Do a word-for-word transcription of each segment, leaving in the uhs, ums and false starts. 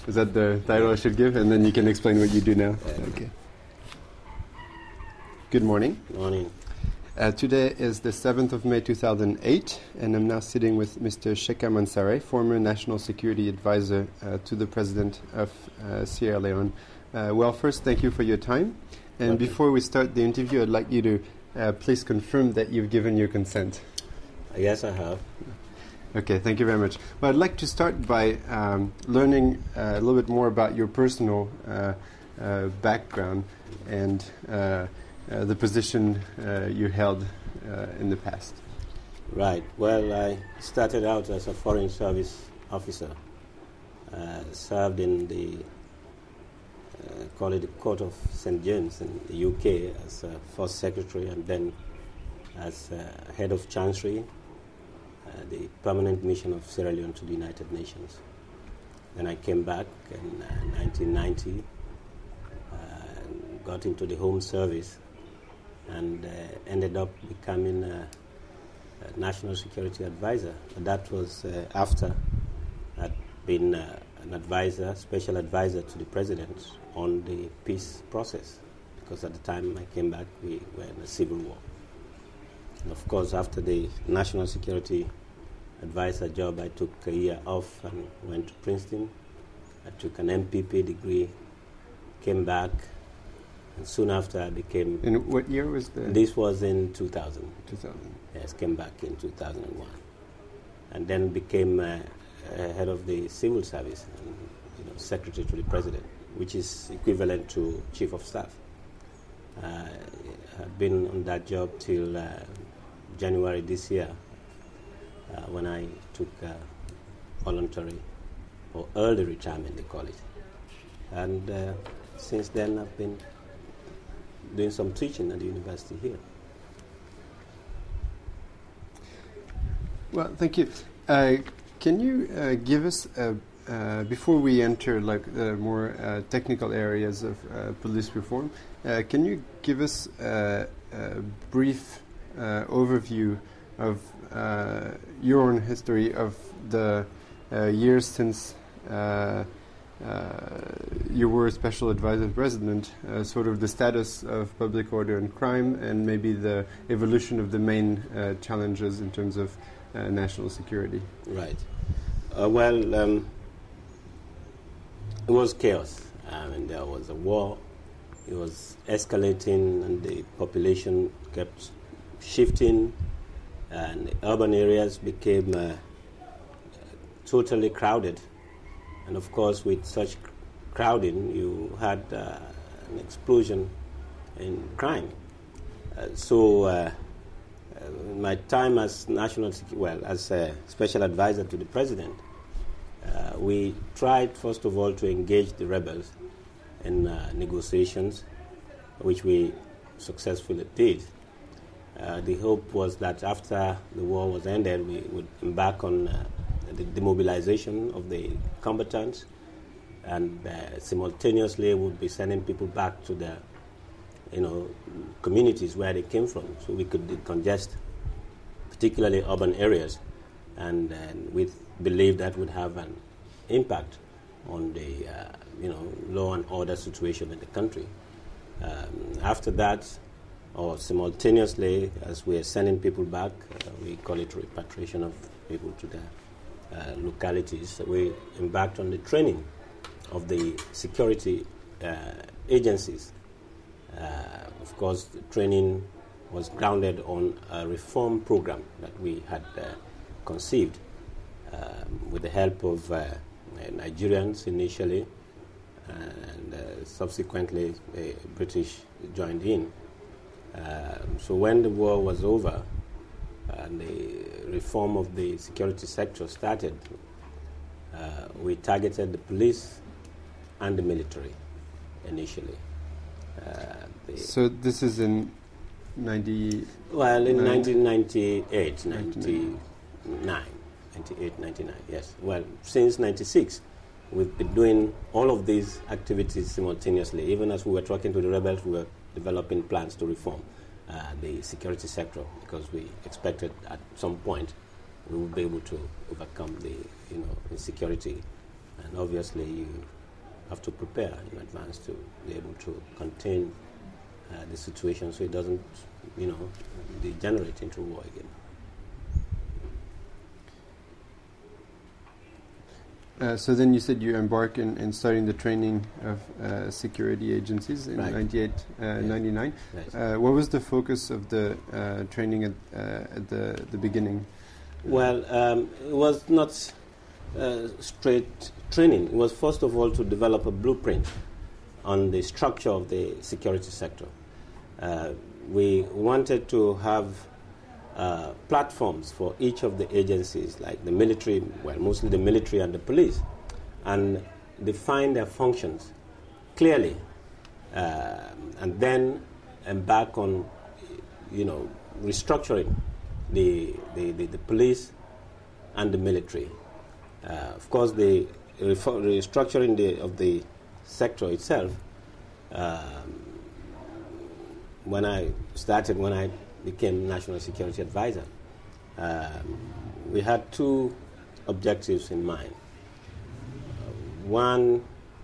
Is that the title I should give? And then you can explain what you do now. Yeah. Okay. Good morning. Good morning. Uh, today is the seventh of May two thousand eight, and I'm now sitting with Mister Sheka Mansare, former National Security Advisor uh, to the President of uh, Sierra Leone. Uh, well, first, thank you for your time. And Okay. before we start the interview, I'd like you to uh, please confirm that you've given your consent. Yes, I have. Okay, thank you very much. Well, I'd like to start by um, learning uh, a little bit more about your personal uh, uh, background and uh, uh, the position uh, you held uh, in the past. Right. Well, I started out as a foreign service officer. Uh, served in the, uh, call it the Court of Saint James in the U K as a first secretary and then as uh, head of chancery, uh, the permanent mission of Sierra Leone to the United Nations. Then I came back in uh, nineteen ninety, uh, got into the Home Service, and uh, ended up becoming a, a National Security Advisor. But that was uh, after I'd been uh, an advisor, special advisor to the President on the peace process, because at the time I came back, we were in a civil war. And of course, after the National Security Advisor job, I took a year off and went to Princeton. I took an M P P degree, came back, and soon after I became... And what year was the... This was in two thousand. two thousand. Yes, came back in two thousand one. And then became uh, uh, head of the civil service, and, you know, secretary to the President, which is equivalent to chief of staff. Uh, I've been on that job till uh, January this year, uh, when I took uh, voluntary or early retirement, they call it. And uh, since then, I've been doing some teaching at the university here. Well, thank you. Uh, can you uh, give us, uh, uh, before we enter like the more uh, technical areas of uh, police reform, uh, can you give us uh, a brief uh, overview of uh, your own history of the uh, years since uh, uh, you were a special advisor to the President, uh, sort of the status of public order and crime, and maybe the evolution of the main uh, challenges in terms of uh, national security? Right. Uh, well, um, it was chaos. I mean, there was a war. It was escalating, and the population kept shifting, and the urban areas became uh, totally crowded. And of course, with such crowding, you had uh, an explosion in crime. Uh, so, uh, uh, my time as national, secu- well, as a special advisor to the President, uh, we tried first of all to engage the rebels in uh, negotiations, which we successfully did. Uh, the hope was that after the war was ended, we would embark on uh, the demobilization of the combatants, and uh, simultaneously would be sending people back to the, you know, communities where they came from, so we could decongest, particularly urban areas, and, and we believe that would have an impact on the, uh, you know, law and order situation in the country. Um, after that, or simultaneously, as we are sending people back, uh, we call it repatriation of people to their uh, localities. We embarked on the training of the security uh, agencies. Uh, of course, the training was grounded on a reform program that we had uh, conceived um, with the help of uh, Nigerians initially, and uh, subsequently uh, British joined in. Um, so when the war was over and the reform of the security sector started, uh, we targeted the police and the military initially. Uh, the So this is in ninety... well, in nine? nineteen ninety-eight, ninety-nine, ninety-eight, ninety-nine, yes. Well, since ninety-six, we've been doing all of these activities simultaneously. Even as we were talking to the rebels, we were developing plans to reform uh, the security sector, because we expected at some point we would be able to overcome the, you know, insecurity And obviously you have to prepare in advance to be able to contain uh, the situation so it doesn't, you know, degenerate into war again. Uh, so then you said you embark in, in starting the training of uh, security agencies in right. ninety-eight, uh, yes. ninety-nine. Yes. Uh, what was the focus of the uh, training at, uh, at the, the beginning? Well, um, it was not uh, straight training. It was first of all to develop a blueprint on the structure of the security sector. Uh, we wanted to have Uh, platforms for each of the agencies, like the military, well, mostly the military and the police, and define their functions clearly, uh, and then embark on, you know, restructuring the the, the, the police and the military. Uh, of course, the restructuring the, of the sector itself. Um, when I started, when I became National Security Advisor, um, we had two objectives in mind. Uh, one,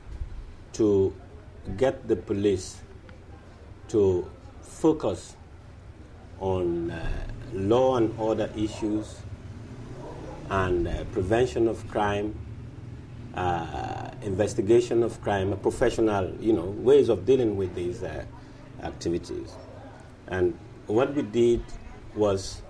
to get the police to focus on uh, law and order issues and uh, prevention of crime, uh, investigation of crime, professional, you know, ways of dealing with these uh, activities. And what we did was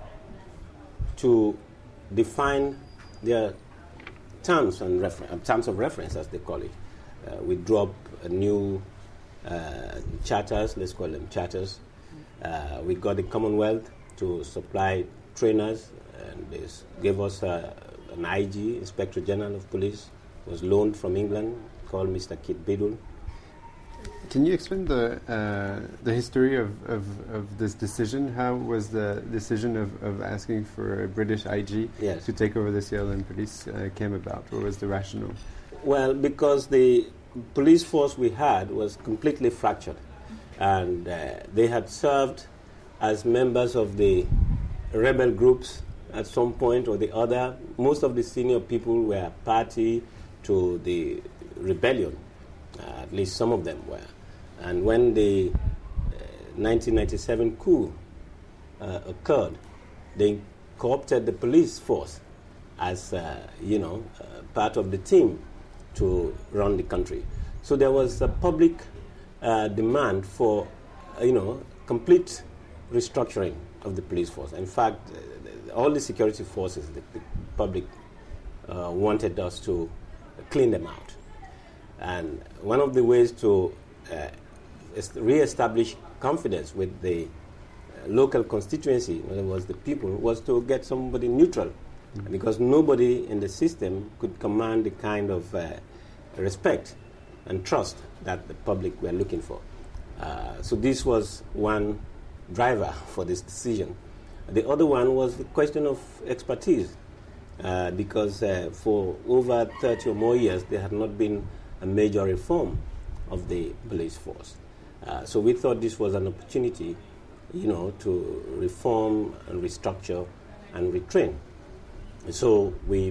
to define their terms and refer- terms of reference, as they call it. Uh, we drew up a new uh, charters, let's call them charters. Uh, we got the Commonwealth to supply trainers, and they gave us uh, an I G, Inspector General of Police, was loaned from England, called Mister Kit Bidul. Can you explain the uh, the history of, of, of this decision? How was the decision of, of asking for a British I G yes. to take over the Sierra Leone police uh, came about? What was the rationale? Well, because the police force we had was completely fractured, and uh, they had served as members of the rebel groups at some point or the other. Most of the senior people were party to the rebellion, uh, at least some of them were. And when the uh, nineteen ninety-seven coup uh, occurred, they co-opted the police force as, uh, you know, uh, part of the team to run the country. So there was a public uh, demand for, uh, you know, complete restructuring of the police force. In fact, uh, all the security forces, the, the public uh, wanted us to clean them out. And one of the ways to uh, re-establish confidence with the uh, local constituency, in other words, the people, was to get somebody neutral, mm-hmm. because nobody in the system could command the kind of uh, respect and trust that the public were looking for. Uh, so this was one driver for this decision. The other one was the question of expertise, uh, because uh, for over thirty or more years there had not been a major reform of the police force. Uh, so we thought this was an opportunity, you know, to reform and restructure and retrain. So we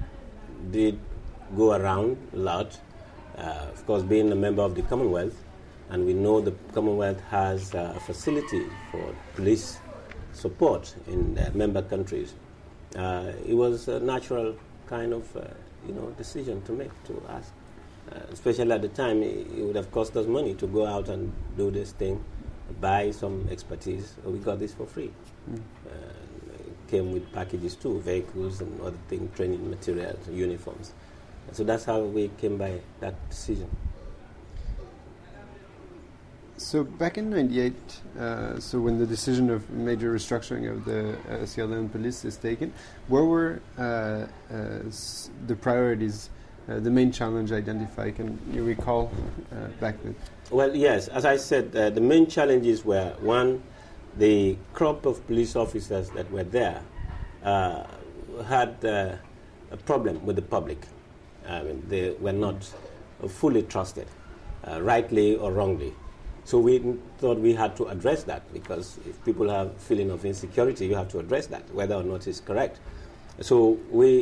did go around a lot, uh, of course, being a member of the Commonwealth, and we know the Commonwealth has uh, a facility for police support in the member countries. Uh, it was a natural kind of, uh, you know, decision to make, to ask. Uh, especially at the time, it, it would have cost us money to go out and do this thing, buy some expertise. So we got this for free. Mm. Uh, it came with packages too, vehicles and other things, training materials, uniforms. So that's how we came by that decision. So back in ninety-eight, uh, so when the decision of major restructuring of the uh, Sierra Leone police is taken, where were uh, uh, s- the priorities, uh, the main challenge identified? Can you recall uh, back then? Well, yes. As I said, uh, the main challenges were, one, the crop of police officers that were there uh, had uh, a problem with the public. I mean, they were not fully trusted, uh, rightly or wrongly. So we thought we had to address that, because if people have a feeling of insecurity, you have to address that, whether or not it's correct. So we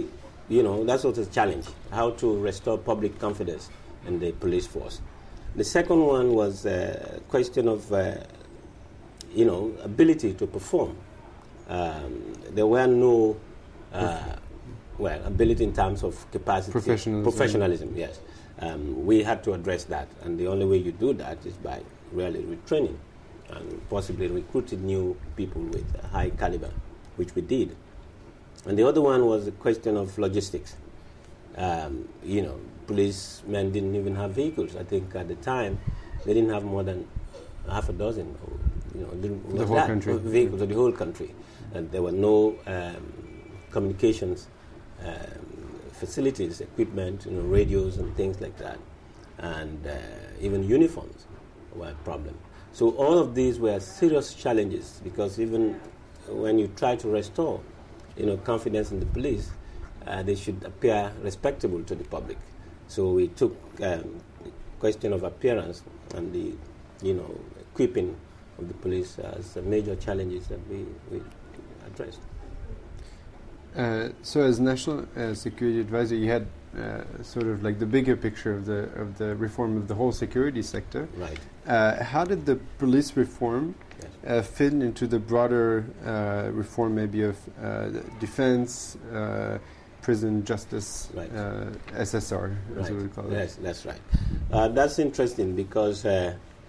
you know, that was a challenge, how to restore public confidence in the police force. The second one was a question of, uh, you know, ability to perform. Um, there were no, uh, well, ability in terms of capacity. Professionalism. Professionalism, yes. Um, we had to address that, and the only way you do that is by really retraining and possibly recruiting new people with a high caliber, which we did. And the other one was the question of logistics. Um, you know, policemen didn't even have vehicles. I think at the time they didn't have more than half a dozen, or, you know, didn't, the whole that, country. vehicles of the whole country, and there were no um, communications um, facilities, equipment, you know, radios and things like that, and uh, even uniforms were a problem. So all of these were serious challenges, because even when you try to restore, you know, confidence in the police, uh, they should appear respectable to the public. So we took um, the question of appearance and the, you know, equipping of the police as major challenges that we, we addressed. Uh, so, as National uh, Security Advisor, you had uh, sort of like the bigger picture of the of the reform of the whole security sector. Right. Uh, how did the police reform Yes. uh, fit into the broader uh, reform, maybe of uh, defense, uh, prison justice, Right. uh, S S R, as Right. we would call Yes, it? that's right. Uh, that's interesting, because uh,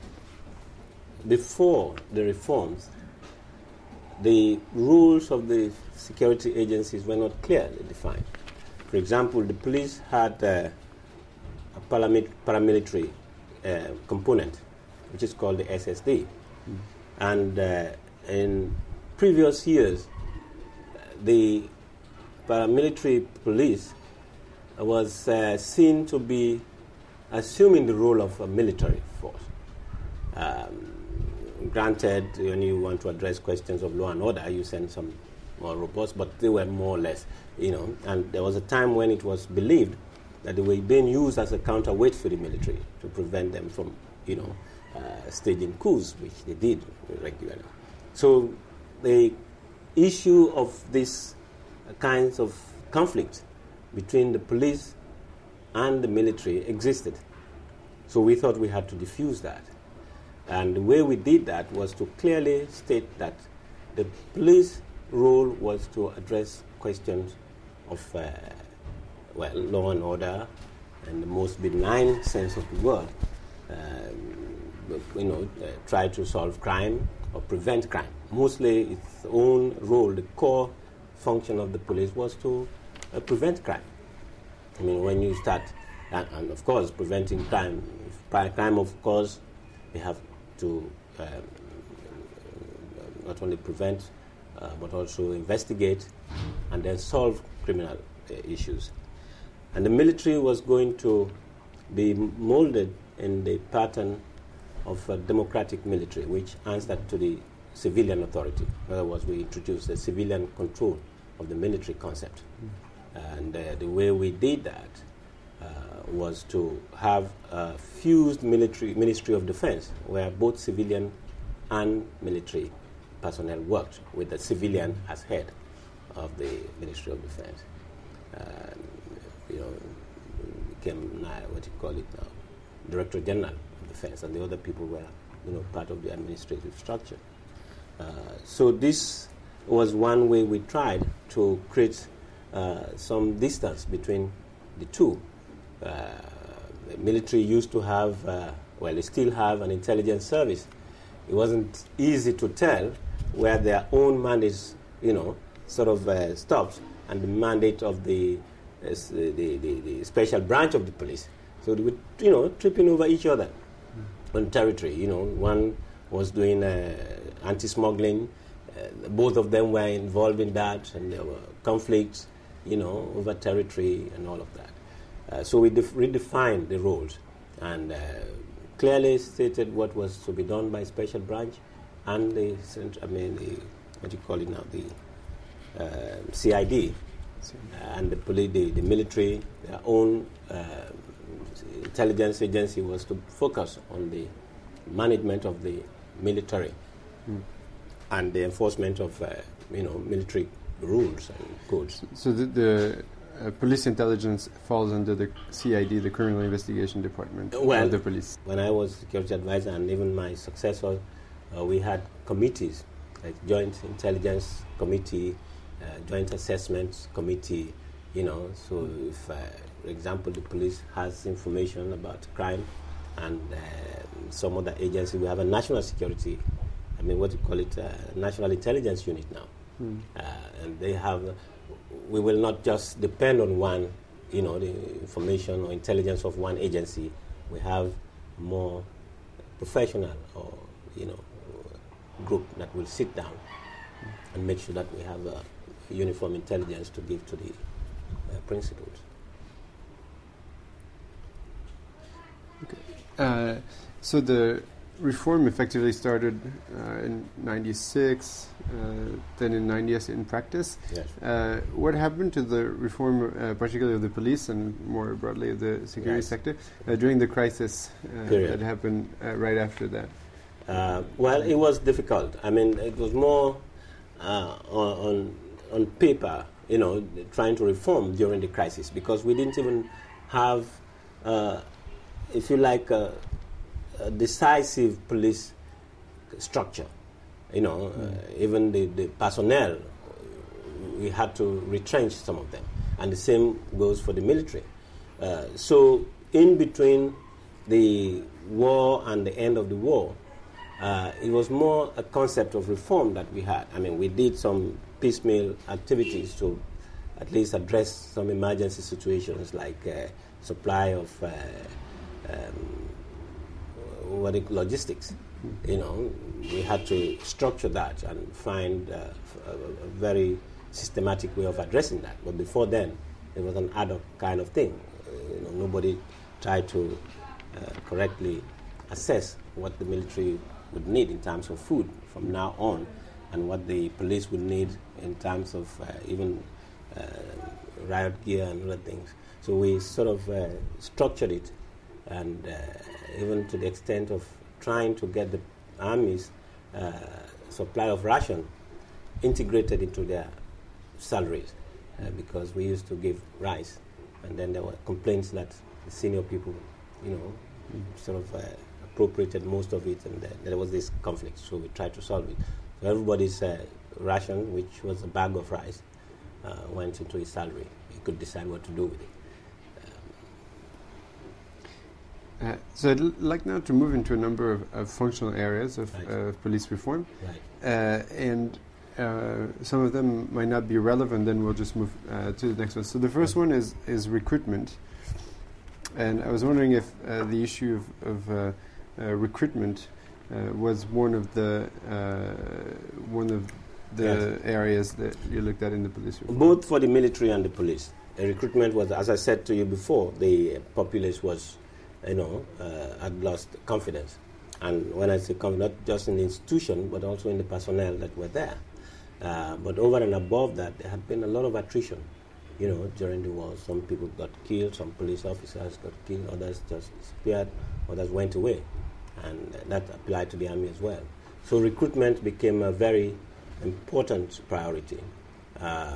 before the reforms, the rules of the security agencies were not clearly defined. For example, the police had uh, a paramil- paramilitary uh, component, which is called the S S D. Mm. And uh, in previous years, the paramilitary police was uh, seen to be assuming the role of a military force. Um, granted, when you want to address questions of law and order, you send some more robust, but they were more or less, you know, and there was a time when it was believed that they were being used as a counterweight for the military to prevent them from, you know, uh, staging coups, which they did regularly. So the issue of these kinds of conflict between the police and the military existed. So we thought we had to diffuse that. And the way we did that was to clearly state that the police role was to address questions of, uh, well, law and order in the most benign sense of the word. Um, you know, uh, try to solve crime or prevent crime. Mostly its own role, the core function of the police was to uh, prevent crime. I mean, when you start, and, and of course, preventing crime, if crime, of course, they have to um, not only prevent, uh, but also investigate and then solve criminal uh, issues. And the military was going to be molded in the pattern of a democratic military, which answered to the civilian authority. In other words, we introduced the civilian control of the military concept. Mm. And uh, the way we did that uh, was to have a fused military Ministry of Defense, where both civilian and military personnel worked, with the civilian as head of the Ministry of Defense. Uh, you know, became now what you call it now, Director General of Defense, and the other people were, you know, part of the administrative structure. Uh, so this was one way we tried to create uh, some distance between the two. Uh, the military used to have, uh, well, they still have an intelligence service. It wasn't easy to tell where their own mandate, you know, sort of uh, stops, and the mandate of the, uh, the, the the special branch of the police. So they would, you know, tripping over each other mm. on territory. You know, one was doing uh, anti-smuggling. Uh, both of them were involved in that, and there were conflicts, you know, over territory and all of that. Uh, so we def- redefined the roles and uh, clearly stated what was to be done by special branch and the, I mean, the, what do you call it now, the uh, C I D uh, and the, poli- the, the military, their own uh, intelligence agency was to focus on the management of the military mm. and the enforcement of, uh, you know, military rules and codes. So the, the uh, police intelligence falls under the C I D, the Criminal Investigation Department well, of the police? When I was security advisor and even my successor, uh, we had committees, like Joint Intelligence Committee, uh, Joint Assessment Committee, you know, so if, uh, for example, the police has information about crime and uh, some other agency, we have a national security, I mean, what do you call it, uh, National Intelligence Unit now. Mm. Uh, and they have, uh, we will not just depend on one, you know, the information or intelligence of one agency. We have more professional or, you know, group that will sit down mm. and make sure that we have a uniform intelligence to give to the uh, principals. Okay. Uh, so the reform effectively started uh, in ninety-six, uh, then in ninety-eight in practice. Yes. Uh, what happened to the reform, uh, particularly of the police and more broadly of the security yes. sector, uh, during the crisis uh, that happened uh, right after that? Uh, well, it was difficult. I mean, it was more uh, on, on paper, you know, trying to reform during the crisis, because we didn't even have, uh, if you like, uh, a decisive police structure. You know, mm. uh, even the, the personnel, we had to retrench some of them. And the same goes for the military. Uh, so in between the war and the end of the war, uh, it was more a concept of reform that we had. I mean, we did some piecemeal activities to at least address some emergency situations like uh, supply of uh, um, what it, logistics. Mm-hmm. You know, we had to structure that and find uh, a, a very systematic way of addressing that. But before then, it was an ad hoc kind of thing. Uh, you know, nobody tried to uh, correctly assess what the military would need in terms of food from now on, and what the police would need in terms of uh, even uh, riot gear and other things. So we sort of uh, structured it, and uh, even to the extent of trying to get the army's uh, supply of ration integrated into their salaries, uh, because we used to give rice, and then there were complaints that the senior people, you know, mm. sort of uh, appropriated most of it, and uh, there was this conflict, so we tried to solve it. So everybody's uh, ration, which was a bag of rice, uh, went into his salary. He could decide what to do with it. Uh, so I'd l- like now to move into a number of, of functional areas of right. uh, police reform. Right. Uh, and uh, some of them might not be relevant, then we'll just move uh, to the next one. So the first one is, is recruitment. And I was wondering if uh, the issue of, of uh, uh, recruitment uh, was one of the uh, one of the yes. areas that you looked at in the police reform. Both for the military and the police. The recruitment was, as I said to you before, the populace was, you know, uh, had lost confidence. And when I say confidence, not just in the institution, but also in the personnel that were there. Uh, but over and above that, there had been a lot of attrition, you know, during the war. Some people got killed, some police officers got killed, others just disappeared, others went away. And uh, that applied to the army as well. So recruitment became a very important priority. Uh,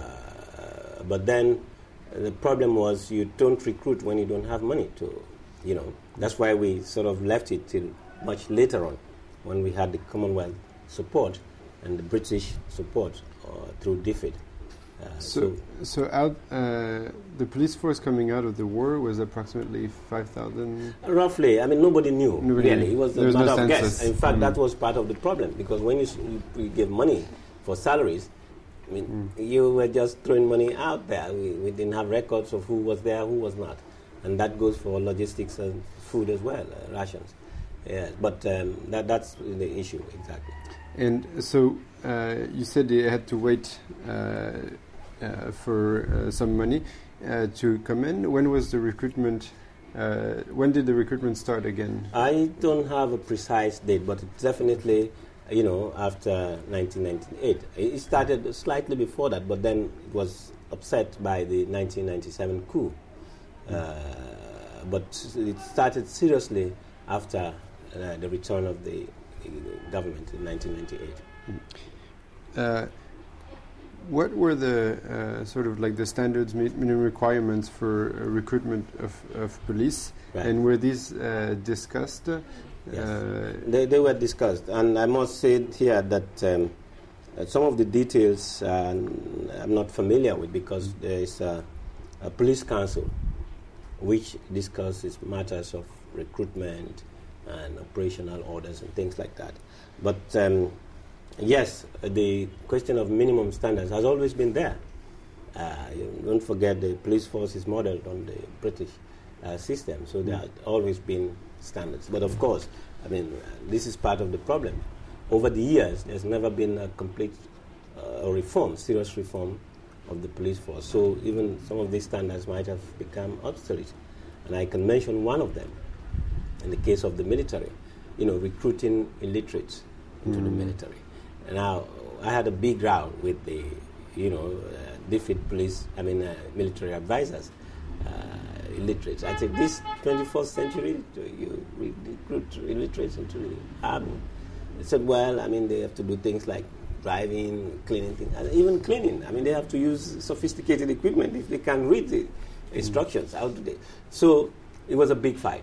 but then uh, the problem was you don't recruit when you don't have money to, you know. That's why we sort of left it till much later on, when we had the Commonwealth support and the British support uh, through DFID. Uh, so, so, so out uh, the police force coming out of the war was approximately five thousand. Roughly, I mean, nobody knew. Nobody really, knew. It was a matter no of census. guess. In fact, mm. that was part of the problem, because when you, you, you give money for salaries, I mean, mm. you were just throwing money out there. We, we didn't have records of who was there, who was not, and that goes for logistics and food as well, uh, rations. Yeah, but um, that that's the issue exactly. And so uh, you said you had to wait uh, uh, for uh, some money uh, to come in. When was the recruitment? Uh, when did the recruitment start again? I don't have a precise date, but it definitely, you know, after nineteen ninety-eight. It started slightly before that, but then it was upset by the nineteen ninety-seven coup. Mm. Uh, but it started seriously after uh, the return of the, the government in nineteen ninety-eight. Uh, what were the uh, sort of like the standards, minimum requirements for uh, recruitment of, of police, right. and were these uh, discussed? Uh, yes. they, they were discussed, and I must say here that um, uh, some of the details uh, I'm not familiar with, because there is a, a police council which discusses matters of recruitment and operational orders and things like that. But um, yes, the question of minimum standards has always been there. Uh, don't forget the police force is modeled on the British uh, system, so there have always been standards. But of course, I mean, uh, this is part of the problem. Over the years, there's never been a complete uh, reform, serious reform of the police force. So even some of these standards might have become obsolete. And I can mention one of them. In the case of the military, you know, recruiting illiterates into mm. the military. And now, I had a big row with the, you know, uh, defeat police, I mean, uh, military advisors, uh, illiterates. I said, this twenty-first century, you recruit illiterates into the army. They said, well, I mean, they have to do things like driving, cleaning things, and even cleaning. I mean, they have to use sophisticated equipment if they can read the instructions. How do they? So it was a big fight.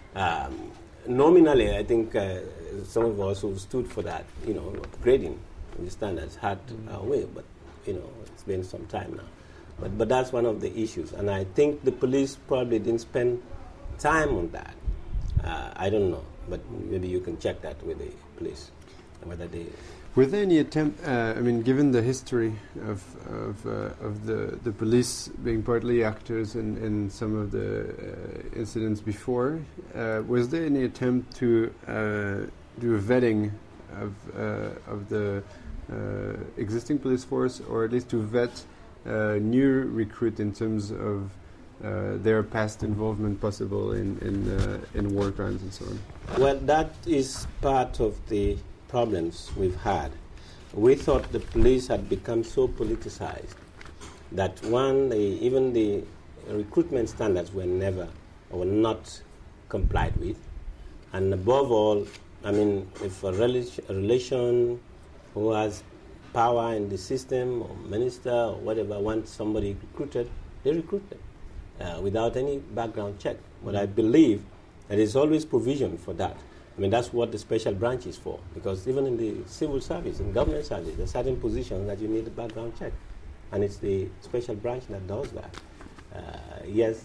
Um, nominally, I think uh, some of us who stood for that, you know, upgrading the standards had our way, but, you know, it's been some time now. But, but that's one of the issues, and I think the police probably didn't spend time on that. Uh, I don't know, but maybe you can check that with the police, whether they... Were there any attempt, uh, I mean, given the history of of, uh, of the, the police being partly actors in, in some of the uh, incidents before, uh, was there any attempt to uh, do a vetting of, uh, of the uh, existing police force, or at least to vet uh, new recruit in terms of uh, their past involvement possible in, in, uh, in war crimes and so on? Well, that is part of the problems we've had. We thought the police had become so politicized that one, the, even the recruitment standards were never or were not complied with. And above all, I mean, if a, rel- a relation who has power in the system, or minister or whatever, wants somebody recruited, they recruit them uh, without any background check. But I believe there is always provision for that. I mean, that's what the special branch is for, because even in the civil service, in government service, there are certain positions that you need a background check, and it's the special branch that does that. Uh, yes,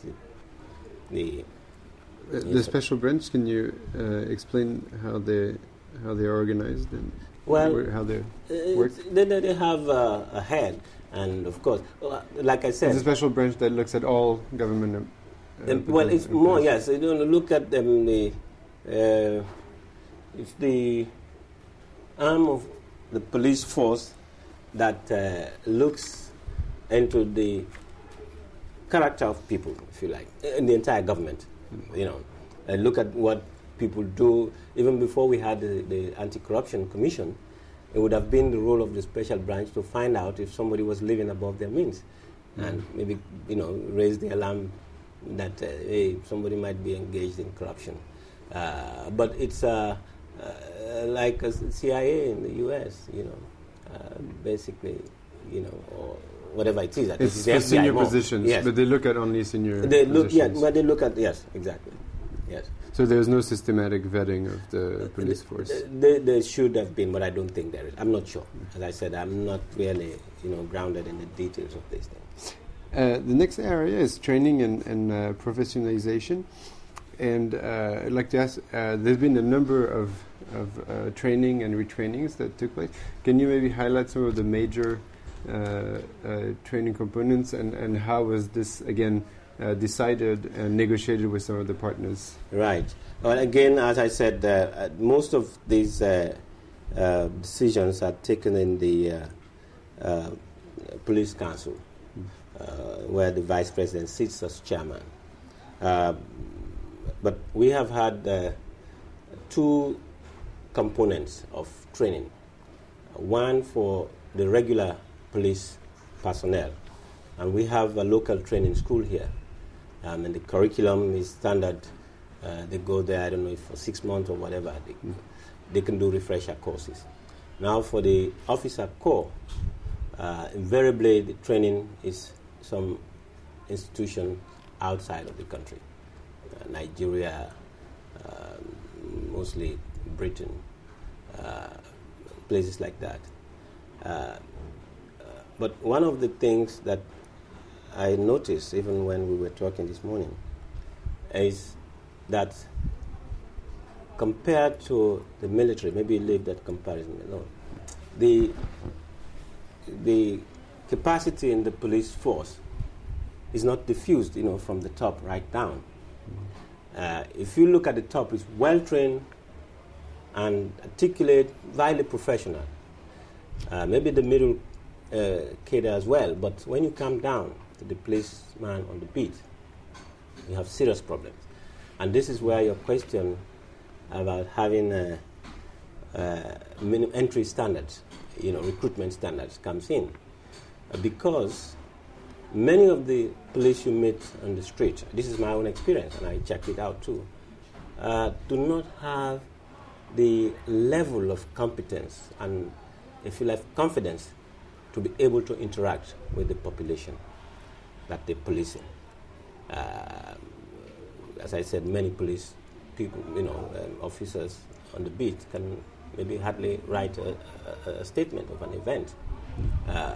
the... Uh, the special branch, can you uh, explain how they how they are organized and well, where, how they uh, work? They, they have uh, a head, and of course, uh, like I said... It's a special branch that looks at all government... Uh, um, well, it's more, yes, you know, look at um, the... Uh, It's the arm of the police force that uh, looks into the character of people, if you like, in the entire government. Mm-hmm. You know, uh, look at what people do. Even before we had the, the Anti-Corruption Commission, it would have been the role of the special branch to find out if somebody was living above their means, mm-hmm. and maybe, you know, raise the alarm that uh, hey, somebody might be engaged in corruption. Uh, but it's uh, uh, like a C I A in the U S, you know, uh, basically, you know, or whatever it is. It's for senior positions, yes. But they look at only senior they look, positions. Yeah, but they look at, yes, exactly, yes. So there's no systematic vetting of the uh, police force? Uh, there, there should have been, but I don't think there is. I'm not sure. As I said, I'm not really, you know, grounded in the details of these things. Uh, the next area is training and, and uh, professionalization. And uh, I'd like to ask, uh, there's been a number of, of uh, training and retrainings that took place. Can you maybe highlight some of the major uh, uh, training components, and, and how was this, again, uh, decided and negotiated with some of the partners? Right. Well, again, as I said, uh, most of these uh, uh, decisions are taken in the uh, uh, police council, uh, where the vice president sits as chairman. Uh, But we have had uh, two components of training. One for the regular police personnel, and we have a local training school here. Um, and the curriculum is standard. Uh, they go there, I don't know, if for six months or whatever. They, mm. they can do refresher courses. Now for the officer corps, uh, invariably the training is some institution outside of the country. Uh, Nigeria, uh, mostly Britain, uh, places like that. Uh, uh, but one of the things that I noticed, even when we were talking this morning, is that compared to the military, maybe leave that comparison alone, the, the capacity in the police force is not diffused, you know, from the top right down. Uh, if you look at the top, it's well-trained and articulate, highly professional. Uh, maybe the middle uh, cadre as well, but when you come down to the policeman on the beat, you have serious problems. And this is where your question about having a, a minimum entry standards, you know, recruitment standards comes in. Uh, because many of the police you meet on the street, this is my own experience, and I checked it out too, uh, do not have the level of competence and, if you like, confidence to be able to interact with the population that they're policing. Uh, as I said, many police people, you know, um, officers on the beat can maybe hardly write a, a, a statement of an event. Uh,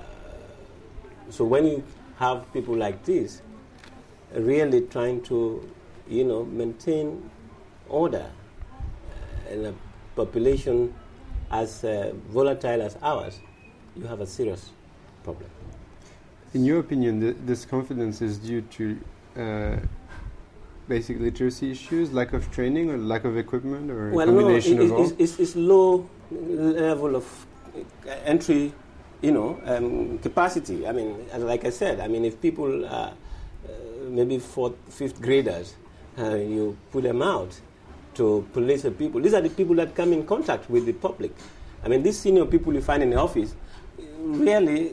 so when you have people like this really trying to, you know, maintain order in a population as uh, volatile as ours, you have a serious problem. In your opinion, th- this confidence is due to uh, basic literacy issues, lack of training, or lack of equipment, or well, a combination no, it, of all? It's, it's, it's low level of entry, you know, um, capacity. I mean, like I said, I mean, if people are uh, maybe fourth, fifth graders, uh, you put them out to police the people. These are the people that come in contact with the public. I mean, these senior people you find in the office, really,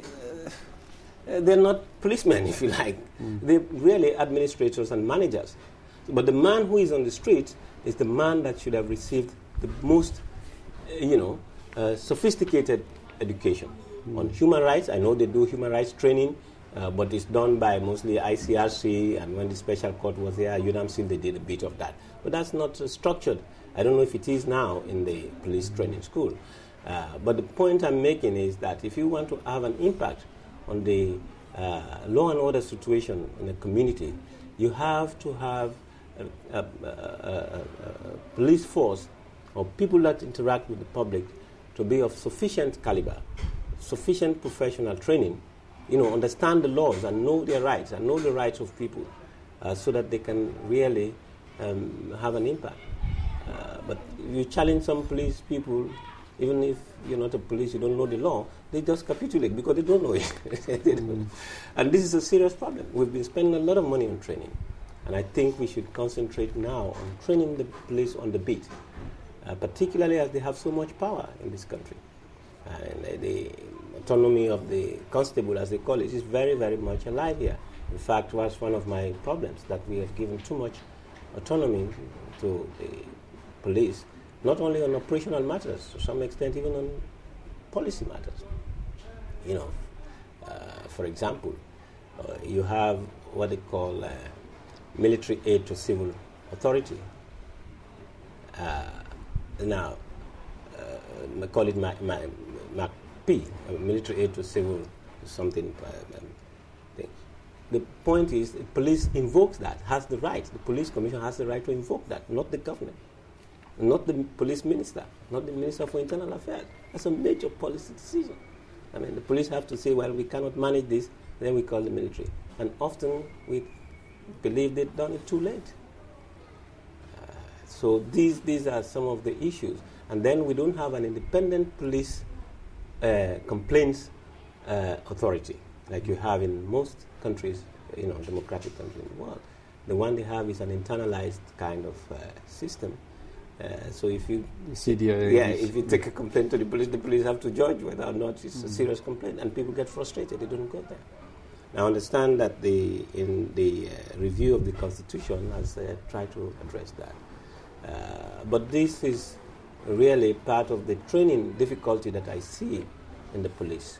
uh, they're not policemen, if you like. Mm. They're really administrators and managers. But the man who is on the street is the man that should have received the most, uh, you know, uh, sophisticated education. Mm. On human rights, I know they do human rights training, uh, but it's done by mostly I C R C, and when the special court was there, U N A M C, they did a bit of that. But that's not uh, structured. I don't know if it is now in the police training school. Uh, but the point I'm making is that if you want to have an impact on the uh, law and order situation in the community, you have to have a, a, a, a, a police force or people that interact with the public to be of sufficient caliber, sufficient professional training, you know, understand the laws and know their rights and know the rights of people uh, so that they can really um, have an impact. Uh, but if you challenge some police people, even if you're not a police, you don't know the law, they just capitulate because they don't know it. they don't. And this is a serious problem. We've been spending a lot of money on training. And I think we should concentrate now on training the police on the beat, uh, particularly as they have so much power in this country. And uh, the autonomy of the constable, as they call it, is very, very much alive here. In fact, was one of my problems, that we have given too much autonomy to the police, not only on operational matters, to some extent even on policy matters. You know, uh, for example, uh, you have what they call uh, military aid to civil authority. Uh, now, uh, I call it M A C P, uh, military aid to civil something. Uh, um, thing. The point is, the police invokes that, has the right. The police commission has the right to invoke that, not the government. Not the police minister, not the minister for internal affairs. That's a major policy decision. I mean, the police have to say, well, we cannot manage this, then we call the military. And often we believe they've done it too late. Uh, so these these are some of the issues. And then we don't have an independent police uh, complaints uh, authority like you have in most countries, you know, democratic countries in the world. The one they have is an internalized kind of uh, system. Uh, so if you C D A, yeah, if you take a complaint to the police, the police have to judge whether or not it's mm-hmm. a serious complaint, and people get frustrated. They don't go there. Now, understand that the in the uh, review of the Constitution has uh, tried to address that, uh, but this is really part of the training difficulty that I see in the police.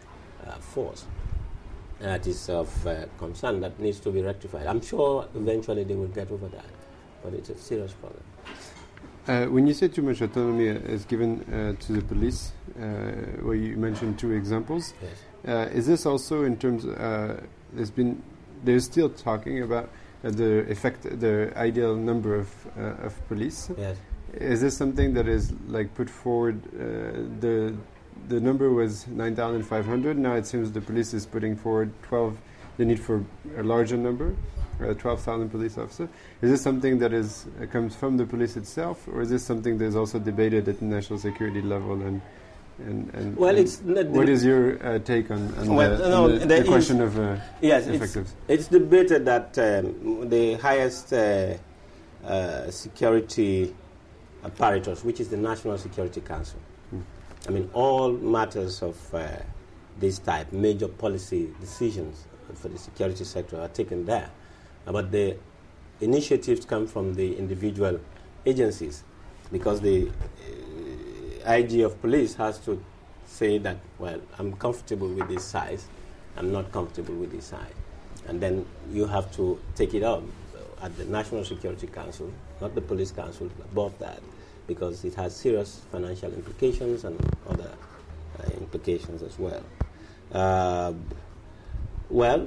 uh, force. That is of uh, concern that needs to be rectified. I'm sure eventually they will get over that, but it's a serious problem. Uh, when you say too much autonomy is given uh, to the police, uh, well, you mentioned two examples. Yes. Uh, is this also in terms? Uh, there's been, there's still talking about uh, the effect, the ideal number of uh, of police. Yes. Is this something that is like put forward? Uh, the the number was nine thousand five hundred. Now it seems the police is putting forward twelve. The need for a larger number. Uh, twelve thousand police officers. Is this something that is uh, comes from the police itself, or is this something that is also debated at the national security level? And and, and well, and it's not what is your uh, take on, on well, the, no, on the, the question is, of uh, yes, effectives? It's, it's debated that um, the highest uh, uh, security apparatus, which is the National Security Council. Mm. I mean, all matters of uh, this type, major policy decisions for the security sector, are taken there. But the initiatives come from the individual agencies, because the uh, I G of police has to say that, well, I'm comfortable with this size, I'm not comfortable with this size. And then you have to take it up at the National Security Council, not the Police Council, above that, because it has serious financial implications and other uh, implications as well. Uh, well,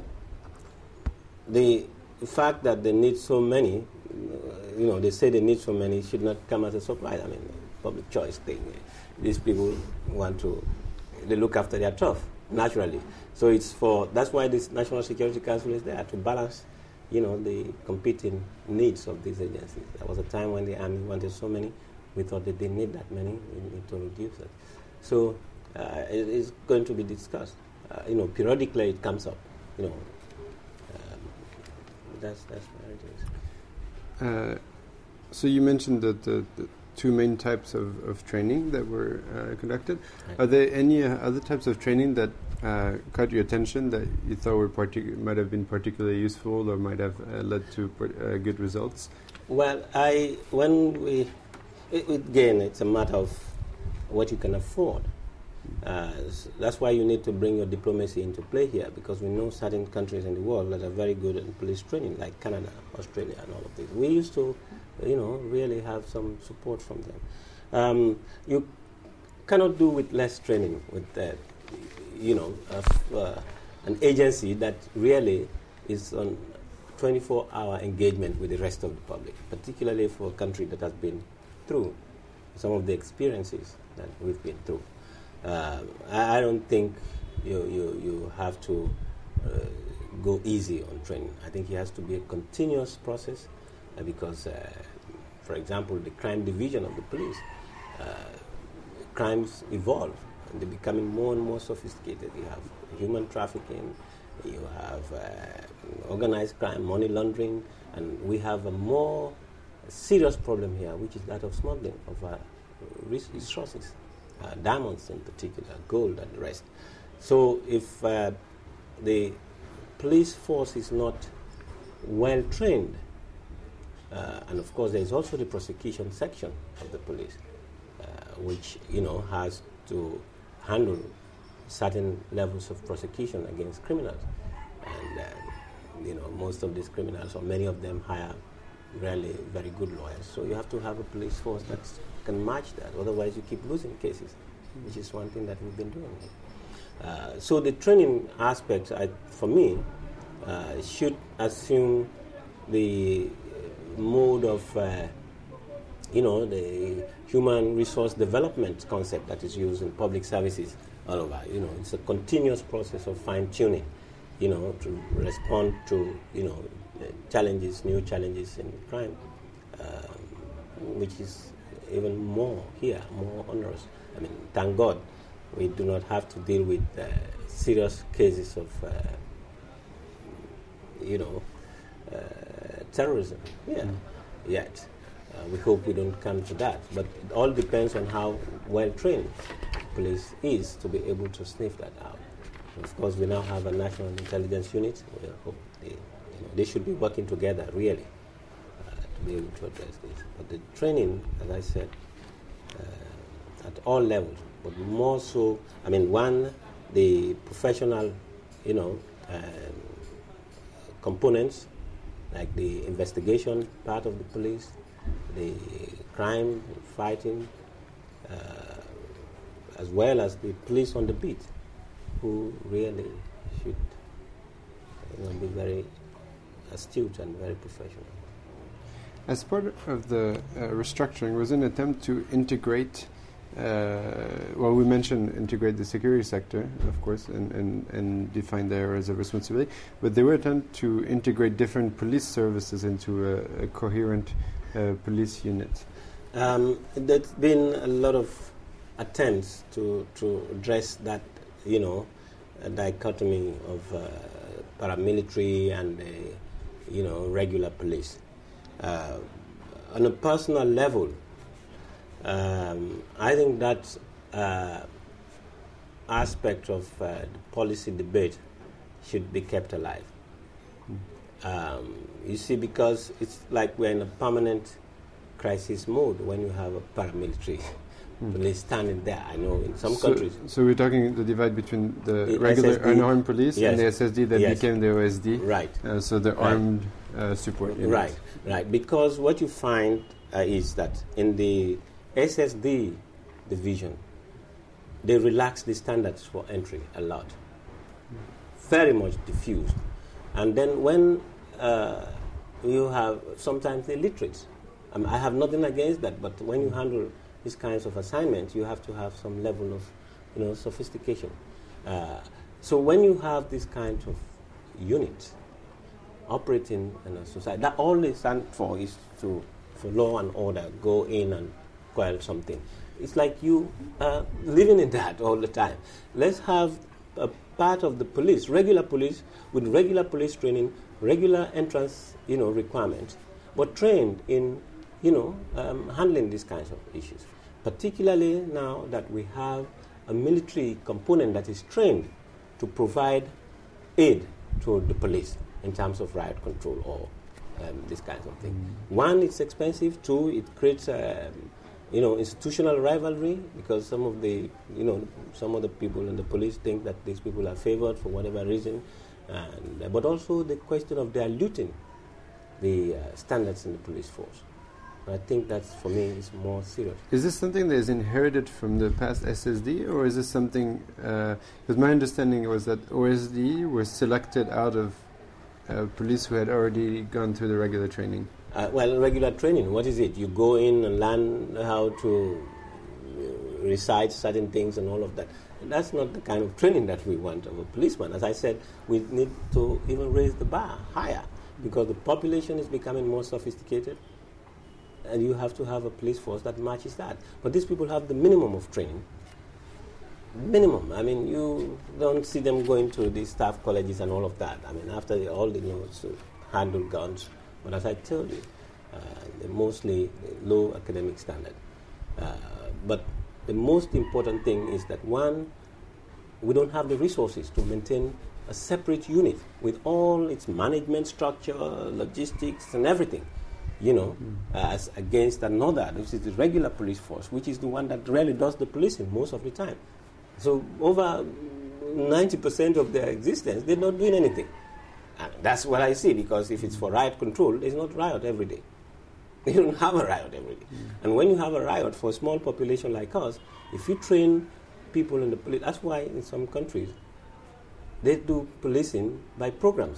the The fact that they need so many, uh, you know, they say they need so many, should not come as a surprise. I mean, public choice thing. These people want to, they look after their turf, naturally. So it's for, that's why this National Security Council is there, to balance, you know, the competing needs of these agencies. There was a time when the army wanted so many, we thought that they need that many, we need to reduce it. So uh, it is going to be discussed. Uh, you know, periodically it comes up, you know. That's, that's where it is. Uh, so you mentioned that the, the two main types of, of training that were uh, conducted. Right. Are there any uh, other types of training that uh, caught your attention that you thought were partic- might have been particularly useful or might have uh, led to uh, good results? Well, I when we it, again, it's a matter of what you can afford. Uh, that's why you need to bring your diplomacy into play here, because we know certain countries in the world that are very good in police training, like Canada, Australia, and all of this. We used to, you know, really have some support from them. Um, you cannot do with less training with, uh, you know, uh, uh, an agency that really is on twenty-four hour engagement with the rest of the public, particularly for a country that has been through some of the experiences that we've been through. Uh, I, I don't think you, you, you have to uh, go easy on training. I think it has to be a continuous process uh, because, uh, for example, the crime division of the police, uh, crimes evolve and they're becoming more and more sophisticated. You have human trafficking, you have uh, organized crime, money laundering, and we have a more serious problem here, which is that of smuggling of uh, resources. Uh, diamonds in particular, gold and the rest. So if uh, the police force is not well trained, uh, and of course there is also the prosecution section of the police, uh, which you know has to handle certain levels of prosecution against criminals, and uh, you know most of these criminals, or many of them, hire really very good lawyers. So you have to have a police force that's can match that, otherwise you keep losing cases, which is one thing that we've been doing. Uh, so the training aspect, I, for me, uh, should assume the mode of, uh, you know, the human resource development concept that is used in public services all over. You know, it's a continuous process of fine-tuning, you know, to respond to, you know, challenges, new challenges in crime, uh, which is even more here, more onerous. I mean, thank God we do not have to deal with uh, serious cases of, uh, you know, uh, terrorism here mm. yet. Uh, we hope we don't come to that. But it all depends on how well trained police is to be able to sniff that out. And of course, we now have a national intelligence unit. We hope they, you know, they should be working together, really, be able to address this. But the training, as I said, uh, at all levels, but more so, I mean, one, the professional, you know, um, components, like the investigation part of the police, the crime fighting, uh, as well as the police on the beat, who really should, you know, be very astute and very professional. As part of the uh, restructuring, was an attempt to integrate, uh, well, we mentioned integrate the security sector, of course, and, and, and define the areas of responsibility, but there were attempts to integrate different police services into a, a coherent uh, police unit. Um, there's been a lot of attempts to, to address that, you know, dichotomy of uh, paramilitary and, uh, you know, regular police. Uh, on a personal level, um, I think that uh, aspect of uh, the policy debate should be kept alive. Um, you see, because it's like we're in a permanent crisis mode when you have a paramilitary mm. police standing there. I know in some so countries. So we're talking the divide between the, the regular S S D, unarmed police yes. and the S S D that yes. became the O S D. Right. Uh, so the right. armed uh, support unit. Right, right. Because what you find uh, is that in the S S D division, they relax the standards for entry a lot. Very much diffused. And then when uh, you have sometimes the illiterates, um, I have nothing against that, but when you handle these kinds of assignments, you have to have some level of, you know, sophistication. Uh, so when you have these kinds of units operating in a society, that all they stand for is to, for law and order, go in and quell something. It's like you uh, living in that all the time. Let's have a part of the police, regular police, with regular police training, regular entrance, you know, requirements, but trained in, you know, um, handling these kinds of issues. Particularly now that we have a military component that is trained to provide aid to the police in terms of riot control or um, these kinds of things. Mm. One, it's expensive. Two, it creates, um, you know, institutional rivalry, because some of the, you know, some of the people in the police think that these people are favored for whatever reason, and, uh, but also the question of diluting the uh, standards in the police force. I think that's, for me, is more serious. Is this something that is inherited from the past S S D, or is this something, because uh, my understanding was that O S D was selected out of uh, police who had already gone through the regular training? Uh, well, regular training, what is it? You go in and learn how to recite certain things and all of that. And that's not the kind of training that we want of a policeman. As I said, we need to even raise the bar higher, because the population is becoming more sophisticated, and you have to have a police force that matches that. But these people have the minimum of training. Minimum. I mean, you don't see them going to the staff colleges and all of that. I mean, after they all they know to handle guns. But as I told you, uh, they're mostly low academic standard. Uh, but the most important thing is that, one, we don't have the resources to maintain a separate unit with all its management structure, logistics, and everything, you know, mm. uh, as against another, which is the regular police force, which is the one that really does the policing most of the time. So over ninety percent of their existence, they're not doing anything. And that's what I see, because if it's for riot control, there's not riot every day. You don't have a riot every day. Mm. And when you have a riot for a small population like us, if you train people in the police, that's why in some countries they do policing by programs.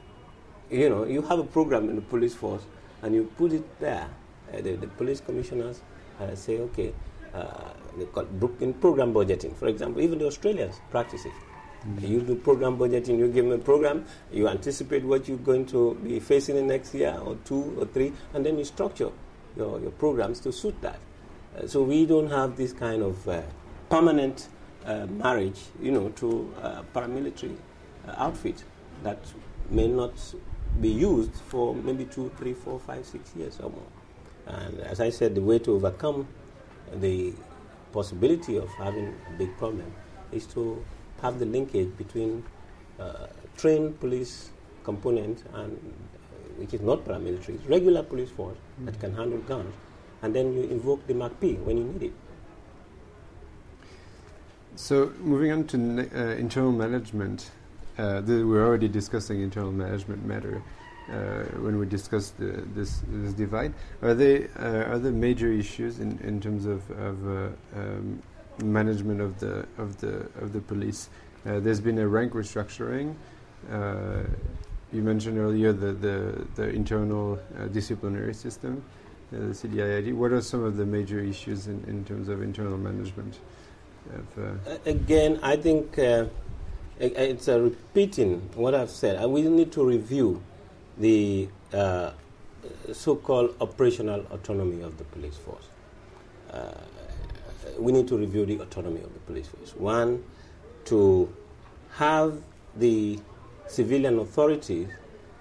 You know, you have a program in the police force and you put it there. Uh, the, the police commissioners uh, say, okay, uh, they call it in program budgeting. For example, even the Australians practice it. Mm. You do program budgeting, you give them a program, you anticipate what you're going to be facing in next year or two or three, and then you structure your, your programs to suit that. Uh, so we don't have this kind of uh, permanent uh, marriage, you know, to uh, paramilitary uh, outfit that may not be used for maybe two, three, four, five, six years or more. And as I said, the way to overcome the possibility of having a big problem is to have the linkage between uh, trained police component and uh, which is not paramilitary, it's regular police force mm. that can handle guns, and then you invoke the M A C P when you need it. So moving on to ne- uh, internal management, uh, the, we're already discussing internal management matter uh, when we discussed the, this this divide. Are they uh, are there major issues in, in terms of, of uh, um, management of the of the of the police? Uh, there's been a rank restructuring. Uh, you mentioned earlier the the, the internal uh, disciplinary system, uh, the C D I I D. What are some of the major issues in, in terms of internal management? Of, uh, Again, I think uh, it's uh, repeating what I've said. And we need to review the uh, so-called operational autonomy of the police force. Uh, we need to review the autonomy of the police force. One, to have the civilian authorities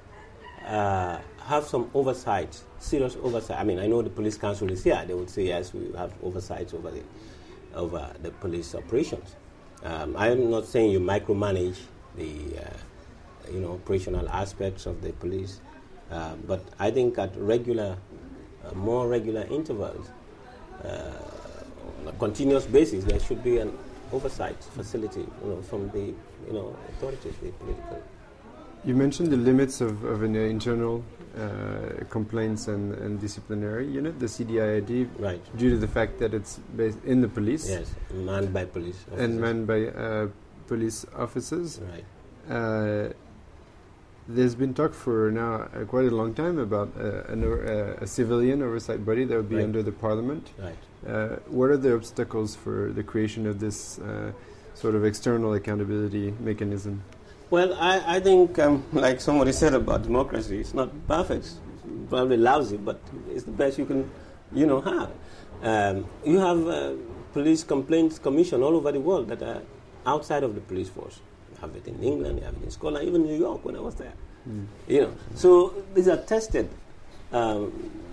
uh, have some oversight, serious oversight. I mean, I know the police council is here. They would say, yes, we have oversight over the, over the police operations. Um, I'm not saying you micromanage the uh, you know, operational aspects of the police, uh, but I think at regular, uh, more regular intervals, uh, on a continuous basis, there should be an oversight facility, you know, from the, you know, authorities, the political. You mentioned the limits of, of an uh, internal uh, complaints and, and disciplinary unit, the C D I I D, right, due to the fact that it's based in the police. Yes, manned by police officers. And manned by uh, police officers. Right. Uh, there's been talk for now uh, quite a long time about uh, an, uh, a civilian oversight body that would be right. under the parliament. Right. Uh, what are the obstacles for the creation of this uh, sort of external accountability mechanism? Well, I, I think, um, like somebody said about democracy, it's not perfect, it's probably lousy, but it's the best you can, you know, have. Um, you have uh, police complaints commission all over the world that are outside of the police force. You have it in England, you have it in Scotland, even New York when I was there. Mm. You know, so these are tested um,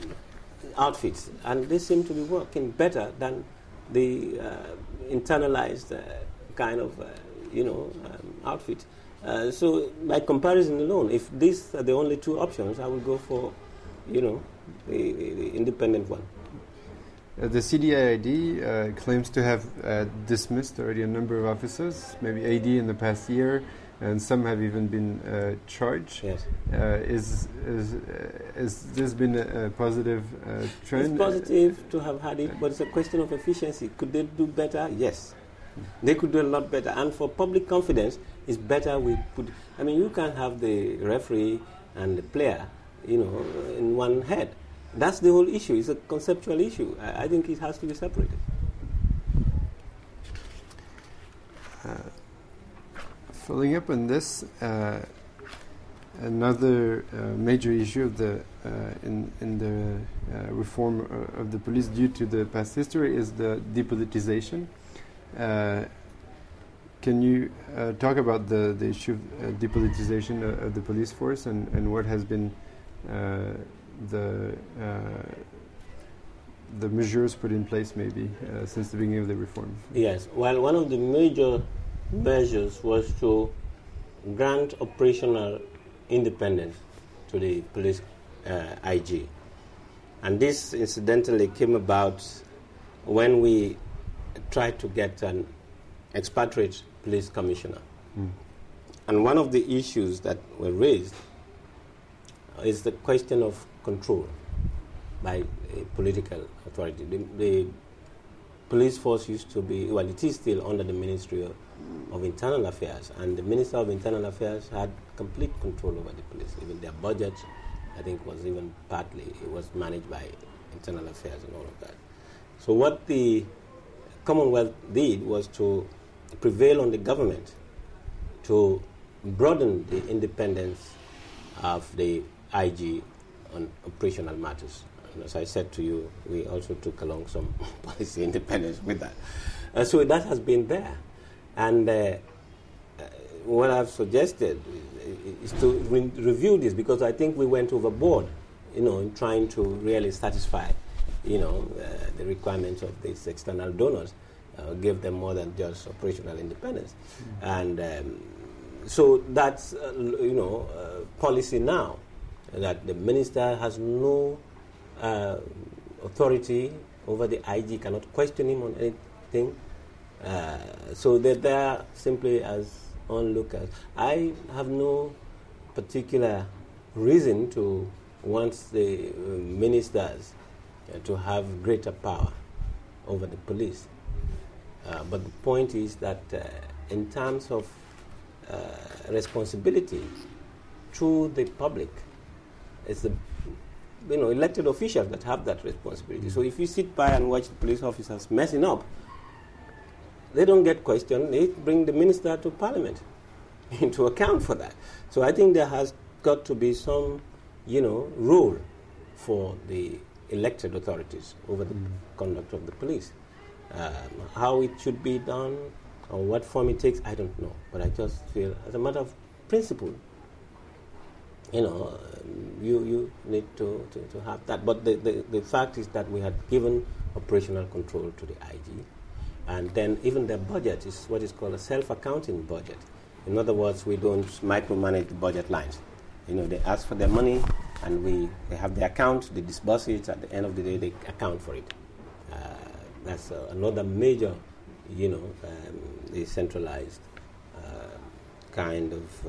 outfits, and they seem to be working better than the uh, internalized uh, kind of, uh, you know, um, outfit. Uh, so, by comparison alone, if these are the only two options, I would go for, you know, the, the, the independent one. Uh, the C D I I D uh, claims to have uh, dismissed already a number of officers, maybe eighty in the past year, and some have even been uh, charged. Yes. Uh, is is uh, has this been a, a positive uh, trend? It's positive to have had it, but it's a question of efficiency. Could they do better? Yes. They could do a lot better. And for public confidence, it's better we put... I mean, you can't have the referee and the player, you know, in one head. That's the whole issue. It's a conceptual issue. I, I think it has to be separated. Uh, following up on this, uh, another uh, major issue of the uh, in in the uh, reform uh, of the police due to the past history is the depoliticization. Uh, can you uh, talk about the, the issue of uh, depoliticization of, of the police force and, and what has been uh, the uh, the measures put in place maybe uh, since the beginning of the reform? Yes. Well, one of the major measures was to grant operational independence to the police uh, I G. And this incidentally came about when we tried to get an expatriate police commissioner. Mm. And one of the issues that were raised is the question of control by a political authority. The, the police force used to be, well, it is still under the Ministry of, of Internal Affairs, and the Minister of Internal Affairs had complete control over the police. Even their budget, I think, was even partly, it was managed by Internal Affairs and all of that. So what the Commonwealth did was to prevail on the government to broaden the independence of the I G on operational matters. And as I said to you, we also took along some policy independence with that. Uh, so that has been there. And uh, uh, what I've suggested is to re- review this, because I think we went overboard, you know, in trying to really satisfy, you know, uh, the requirements of these external donors, uh, give them more than just operational independence. Mm-hmm. And um, so that's, uh, you know, uh, policy now, that the minister has no uh, authority over the I G, cannot question him on anything. Uh, so they're there simply as onlookers. I have no particular reason to want the uh, ministers uh, to have greater power over the police. Uh, but the point is that uh, in terms of uh, responsibility to the public, it's the you know elected officials that have that responsibility. So if you sit by and watch the police officers messing up, they don't get questioned. They bring the minister to parliament into account for that. So I think there has got to be some, you know, rule for the elected authorities over the mm. conduct of the police. Um, how it should be done or what form it takes, I don't know. But I just feel, as a matter of principle, you know, um, you you need to, to, to have that. But the, the, the fact is that we had given operational control to the I G. And then even their budget is what is called a self-accounting budget. In other words, we don't micromanage the budget lines. You know, they ask for their money, and we they have the account, they disburse it. At the end of the day, they account for it. Uh, that's uh, another major, you know, um, decentralized uh, kind of uh,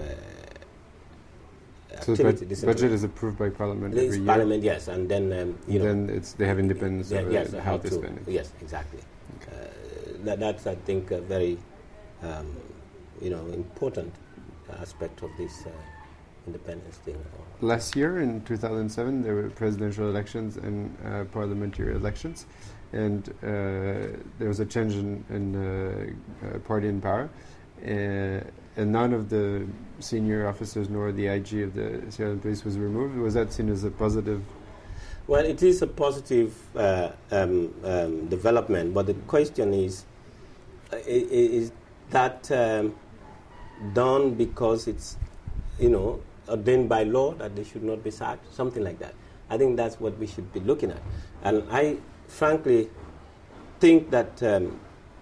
so activity. the budget is approved by Parliament every it's year? Parliament, yes, and then um, you and know, then it's they have independence over yes, how they spend it. Yes, exactly. Okay. Uh, that, that's, I think, a very, um, you know, important aspect of this uh, independence thing. Last year, in two thousand seven, there were presidential elections and uh, parliamentary elections, and uh, there was a change in, in uh, uh, party in power, uh, and none of the senior officers nor the I G of the Sierra Leone police was removed. Was that seen as a positive? Well, it is a positive uh, um, um, development, but the question is, uh, is that um, done because it's, you know, ordained by law that they should not be sacked, something like that. I think that's what we should be looking at. And I frankly think that um,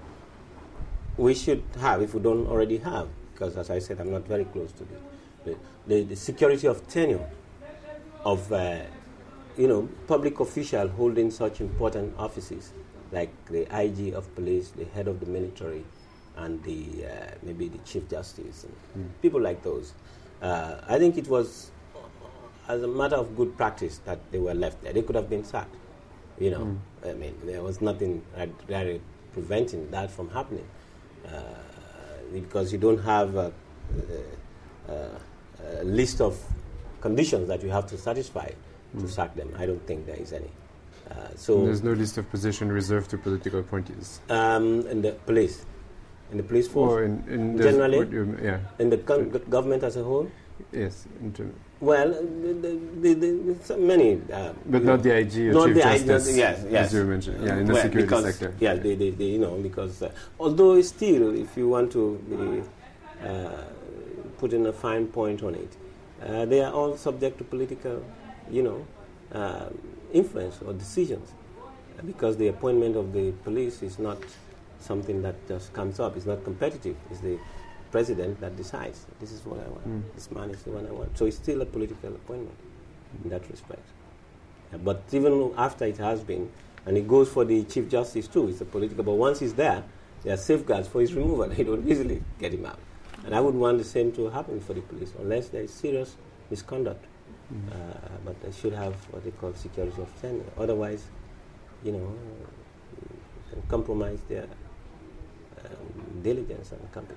we should have, if we don't already have, because as I said, I'm not very close to the, the, the security of tenure of, uh, you know, public official holding such important offices like the I G of police, the head of the military, and the uh, maybe the Chief Justice, and mm. people like those. Uh, I think it was, as a matter of good practice, that they were left there. They could have been sacked. You know, mm. I mean, there was nothing really preventing that from happening, uh, because you don't have a, a, a list of conditions that you have to satisfy mm. to sack them. I don't think there is any. Uh, so and there's no list of positions reserved to political appointees. Um, in the police. In the police force? Or in, in generally? You, yeah. In the con- government as a whole? Yes. In well, the, the, the, the, many. Uh, but not the I G or not Chief the Justice, I G, yes, yes. as you mentioned. Yeah, in the well, security because, sector. Yeah, they, they, they, you know, because uh, although still, if you want to be, uh, put in a fine point on it, uh, they are all subject to political, you know, uh, influence or decisions, because the appointment of the police is not something that just comes up. It's not competitive. It's the president that decides. This is what I want. Mm. This man is the one I want. So it's still a political appointment in that respect. Uh, but even after it has been, and it goes for the Chief Justice too, it's a political, but once he's there, there are safeguards for his removal. They don't easily get him out. And I would want the same to happen for the police, unless there is serious misconduct. Mm. Uh, but they should have what they call security of tenure. Otherwise, you know, uh, compromise their um, diligence and competence.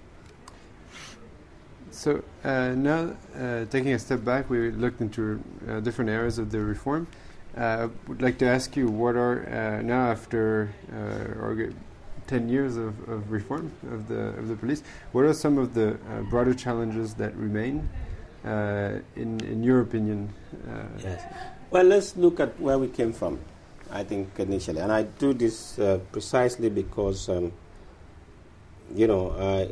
So uh, now, uh, taking a step back, we looked into uh, different areas of the reform. I uh, would like to ask you, what are, uh, now after uh, orga- ten years of, of reform of the of the police, what are some of the uh, broader challenges that remain, uh, in, in your opinion? Uh, yes. Well, let's look at where we came from, I think, initially. And I do this uh, precisely because, um, you know, I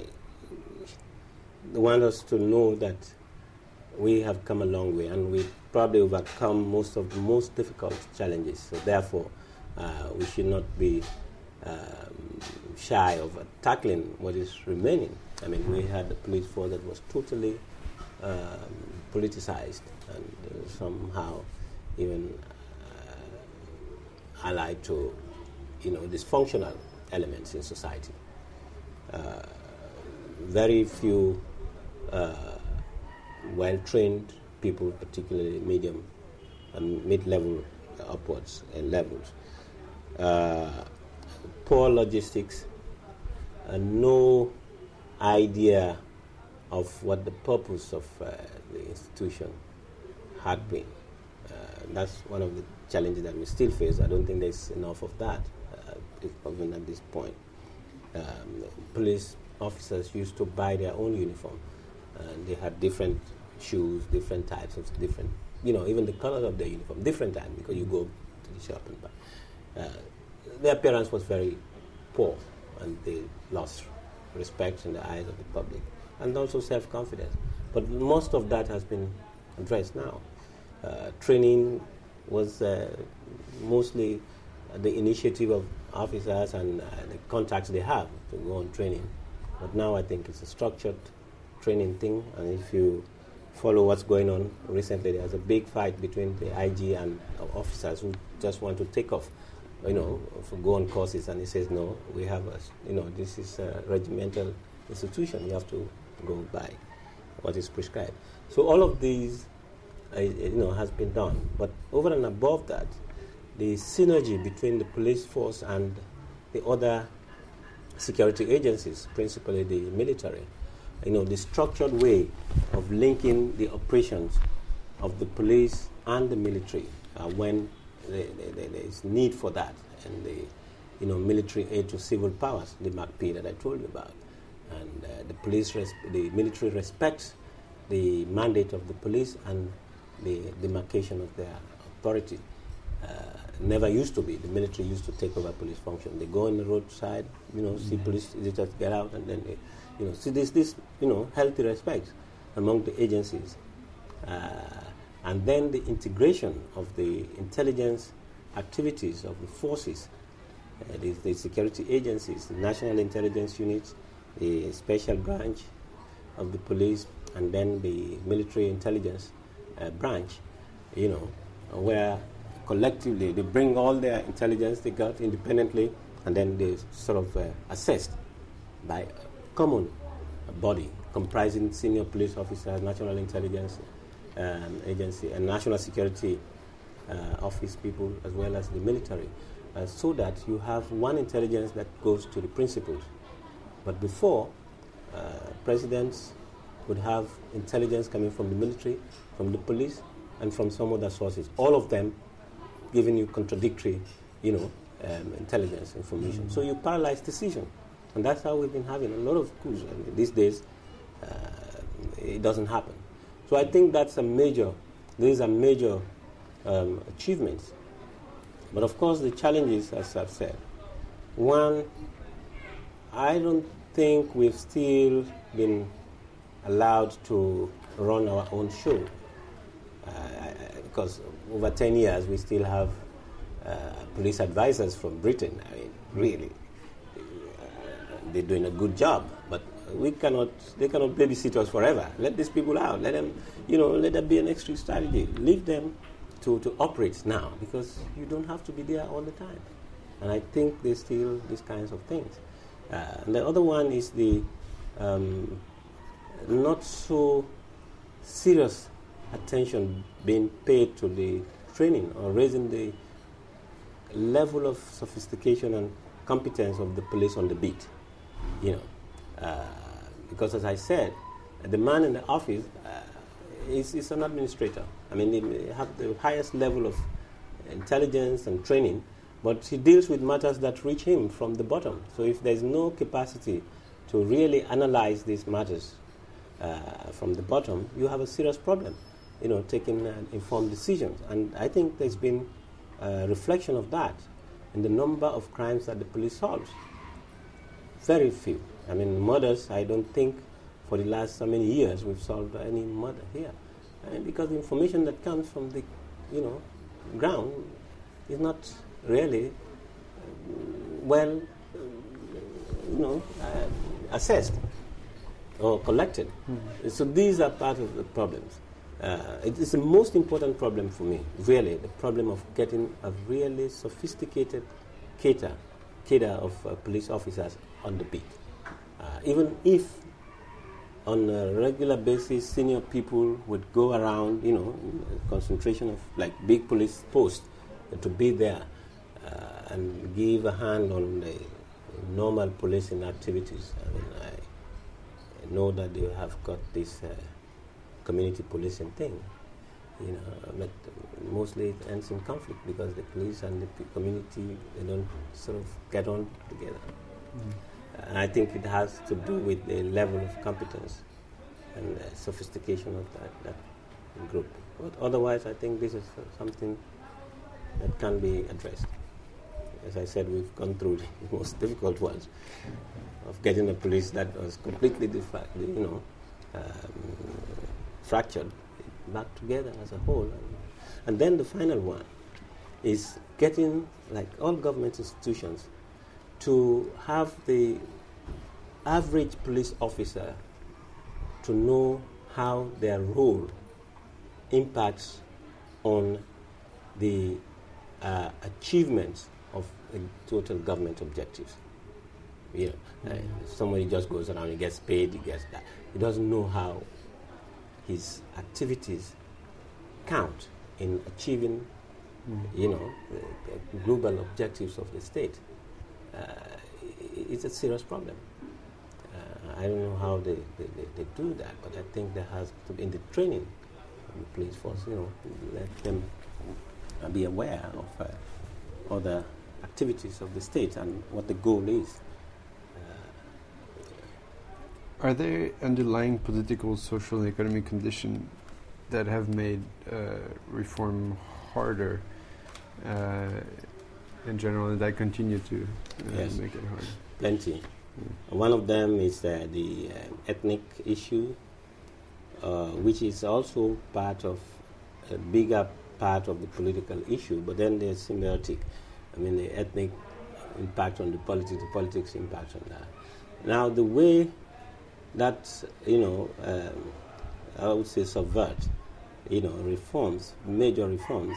want us to know that we have come a long way, and we've probably overcome most of the most difficult challenges. So therefore, uh, we should not be um, shy of uh, tackling what is remaining. I mean, we had a police force that was totally um, politicized and uh, somehow even uh, allied to, you know, dysfunctional elements in society. uh, very few uh, well-trained people, particularly medium and mid-level upwards and levels. Uh, poor logistics, and no idea of what the purpose of uh, the institution had been. Uh, that's one of the challenges that we still face. I don't think there's enough of that, uh, even at this point. Um, police officers used to buy their own uniform, and they had different shoes, different types of different, you know, even the color of their uniform, different time, because you go to the shop and buy. Uh, their appearance was very poor, and they lost respect in the eyes of the public, and also self-confidence. But most of that has been addressed now. Uh, training was uh, mostly the initiative of officers and uh, the contacts they have to go on training. But now I think it's a structured training thing, and if you follow what's going on recently, there's a big fight between the I G and officers who just want to take off, you know, for go on courses, and he says, no, we have a, you know, this is a regimental institution, you have to go by what is prescribed. So all of these, uh, you know, has been done. But over and above that, the synergy between the police force and the other security agencies, principally the military, you know, the structured way of linking the operations of the police and the military uh, when the, the, the, there is need for that, and the, you know, military aid to civil powers, the M A C P that I told you about, and uh, the police, res- the military respects the mandate of the police and the demarcation of their authority. Uh, never used to be. The military used to take over police function. They go on the roadside, you know, see police, they just get out, and then they, you know, see this, this, you know, healthy respect among the agencies. Uh, and then the integration of the intelligence activities of the forces, uh, the, the security agencies, the national intelligence units, the special branch of the police, and then the military intelligence uh, branch, you know, where collectively they bring all their intelligence they got independently, and then they sort of uh, assessed by a common body comprising senior police officers, national intelligence um, agency, and national security uh, office people, as well as the military, uh, so that you have one intelligence that goes to the principals. But before, uh, presidents would have intelligence coming from the military, from the police, and from some other sources, all of them giving you contradictory, you know, um, intelligence information. Mm-hmm. So you paralyze decision. And that's how we've been having a lot of coups. And these days, uh, it doesn't happen. So I think that's a major, these are major um, achievements. But of course, the challenges, as I've said, one, I don't think we've still been allowed to run our own show. Uh, because over ten years, we still have uh, police advisors from Britain. I mean, really, uh, they're doing a good job, but we cannot, they cannot babysit us forever. Let these people out. Let them, you know, let there be an extra strategy. Leave them to, to operate now, because you don't have to be there all the time. And I think there's still these kinds of things. Uh, and the other one is the um, not so serious attention being paid to the training or raising the level of sophistication and competence of the police on the beat. You know, uh, because as I said, the man in the office uh, is, is an administrator. I mean, they have the highest level of intelligence and training, but he deals with matters that reach him from the bottom. So if there's no capacity to really analyze these matters uh, from the bottom, you have a serious problem, you know, taking uh, informed decisions. And I think there's been a reflection of that in the number of crimes that the police solves. Very few. I mean, murders, I don't think for the last so many years we've solved any murder here. And because the information that comes from the, you know, ground is not really uh, well, uh, you know, uh, assessed or collected. Mm-hmm. So these are part of the problems. Uh, it is the most important problem for me, really, the problem of getting a really sophisticated cadre, cadre of uh, police officers on the beat. Uh, even if on a regular basis senior people would go around, you know, concentration of like big police posts, uh, to be there uh, and give a hand on the normal policing activities. I mean, I, I know that they have got this uh, community policing thing, you know, but mostly it ends in conflict because the police and the p- community, they don't sort of get on together. Mm. And I think it has to do with the level of competence and the sophistication of that, that group. But otherwise, I think this is uh, something that can be addressed. As I said, we've gone through the most difficult ones of getting a police that was completely, defi- you know, um, fractured back together as a whole. And, and then the final one is getting, like all government institutions, to have the average police officer to know how their role impacts on the uh, achievements of uh, total government objectives. You know, uh, somebody just goes around, he gets paid, he gets that. He doesn't know how his activities count in achieving, mm. you know, the, the global objectives of the state. Uh, it's a serious problem. Uh, I don't know how they, they, they, they do that, but I think there has to be in the training of the police force, you know, let them uh, be aware of uh, other activities of the state and what the goal is. Uh, Are there underlying political, social, and economic conditions that have made uh, reform harder uh, in general, and that continue to uh, yes. make it harder? Plenty. Mm. One of them is uh, the uh, ethnic issue, uh, which is also part of a bigger part of the political issue, but then they're symbiotic. I mean, the ethnic impact on the politics, the politics impact on that. Now, the way that, you know, um, I would say subvert, you know, reforms, major reforms,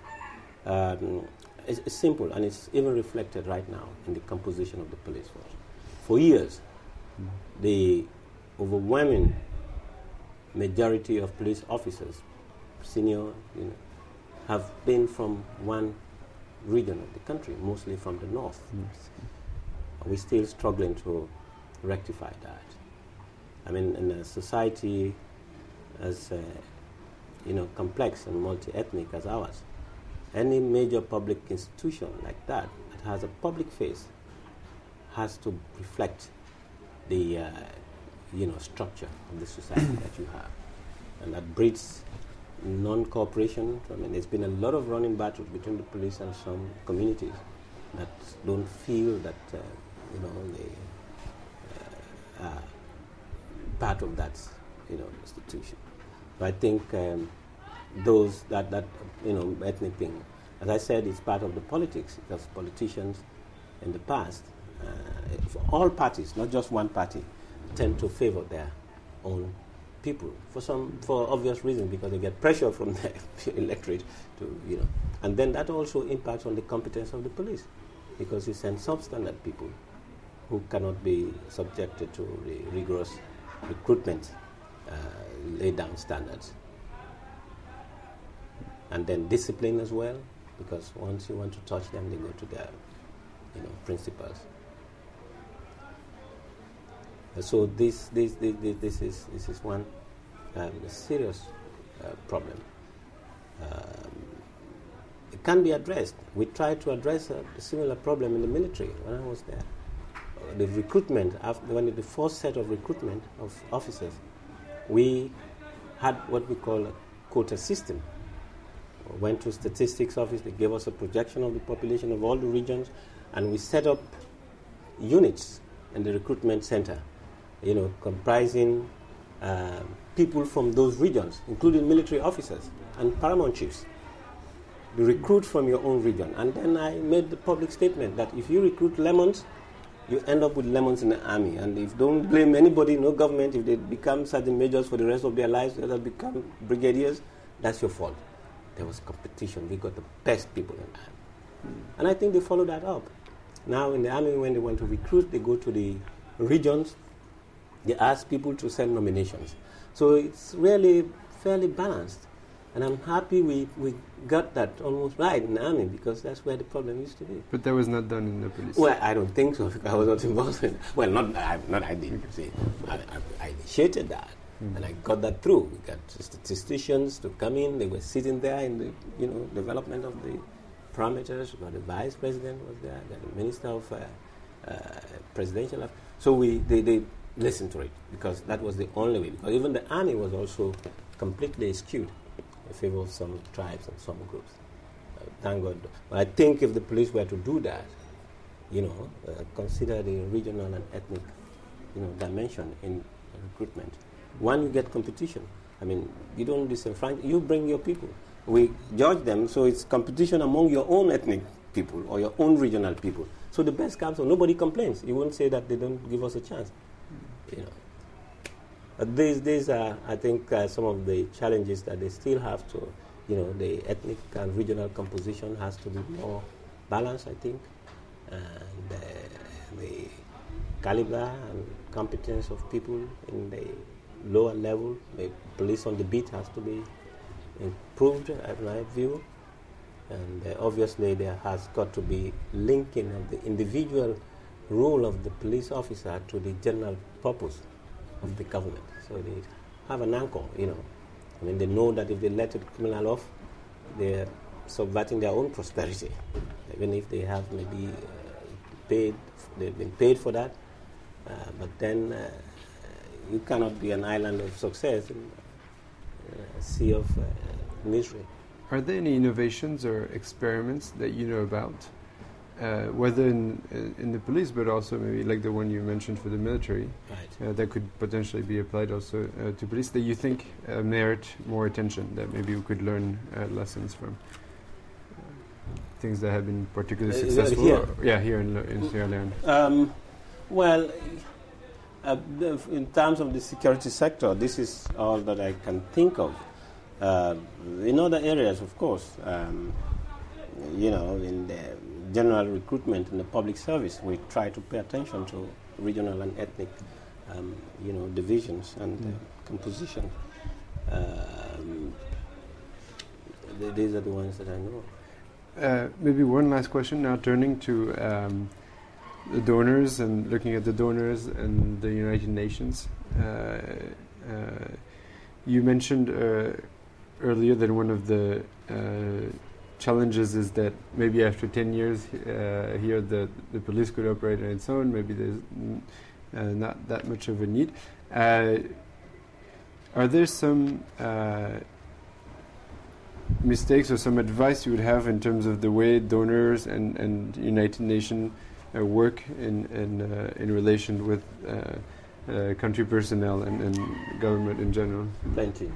um, it's, it's simple, and it's even reflected right now in the composition of the police force. For years, mm. the overwhelming majority of police officers, senior, you know, have been from one region of the country, mostly from the north. Yes. We're still struggling to rectify that. I mean, in a society as uh, you know, complex and multi-ethnic as ours, any major public institution like that that has a public face has to reflect the uh, you know, structure of the society that you have, and that breeds non-cooperation. I mean, there's been a lot of running battles between the police and some communities that don't feel that uh, you know, they uh, are part of that, you know, institution. So I think um, those that that you know, ethnic thing, as I said, it's part of the politics, because politicians in the past, uh, for all parties, not just one party, tend to favor their own people for some for obvious reasons, because they get pressure from the electorate to, you know, and then that also impacts on the competence of the police, because you send substandard people who cannot be subjected to the rigorous recruitment uh, laid down standards, and then discipline as well, because once you want to touch them, they go to their, you know, principals. So this this this, this is this is one um, serious uh, problem. Um, it can be addressed. We tried to address a, a similar problem in the military when I was there. Uh, the recruitment, after when the first set of recruitment of officers, we had what we call a quota system. We went to statistics office. They gave us a projection of the population of all the regions, and we set up units in the recruitment center, you know, comprising uh, people from those regions, including military officers and paramount chiefs. You recruit from your own region. And then I made the public statement that if you recruit lemons, you end up with lemons in the army. And if don't blame anybody, no government, if they become sergeant majors for the rest of their lives, they become brigadiers, that's your fault. There was competition. We got the best people in the army. Mm. And I think they followed that up. Now in the army, when they want to recruit, they go to the regions They ask people to send nominations. So it's really fairly balanced. And I'm happy we, we got that almost right in the army, because that's where the problem used to be. But that was not done in the police. Well, I don't think so, because I was not involved in it. Well, not I, not I did. See, I, I, I initiated that, mm. and I got that through. We got statisticians to come in. They were sitting there in the you know development of the parameters. But the vice president was there. The minister of uh, uh, presidential. So we they, they listened to it, because that was the only way. Because even the army was also completely skewed in favor of some tribes and some groups. Uh, thank God. But I think if the police were to do that, you know, uh, consider the regional and ethnic, you know, dimension in recruitment. One, you get competition. I mean, you don't disenfranchise. You bring your people. We judge them, so it's competition among your own ethnic people or your own regional people. So the best comes, so nobody complains. You won't say that they don't give us a chance. You know. But these, these are, I think, uh, some of the challenges that they still have to, you know, the ethnic and regional composition has to be more balanced, I think. And uh, the caliber and competence of people in the lower level, the police on the beat has to be improved, in my view. And uh, obviously there has got to be linking of the individual role of the police officer to the general purpose of the government. So they have an anchor, you know. I mean, they know that if they let a criminal off, they're subverting their own prosperity. Even if they have maybe uh, paid, they've been paid for that. Uh, but then uh, you cannot be an island of success in a sea of uh, misery. Are there any innovations or experiments that you know about, uh, whether in uh, in the police, but also maybe like the one you mentioned for the military, right. uh, that could potentially be applied also uh, to police, that you think uh, merit more attention, that maybe we could learn uh, lessons from? Uh, things that have been particularly uh, successful? Here? Or, yeah, here in, in Sierra Leone. Um, well, uh, in terms of the security sector, this is all that I can think of. Uh, in other areas, of course, um, you know, in the general recruitment in the public service, we try to pay attention to regional and ethnic, um, you know, divisions and yeah. uh, composition. Um, th- these are the ones that I know. Uh, maybe one last question now, turning to um, the donors and looking at the donors and the United Nations. Uh, uh, you mentioned uh, earlier that one of the uh, challenges is that maybe after ten years uh, here the, the police could operate on its own, maybe there's n- uh, not that much of a need. Uh, are there some uh, mistakes or some advice you would have in terms of the way donors and, and United Nations uh, work in in, uh, in relation with uh, Uh, country personnel and, and government in general? Plenty.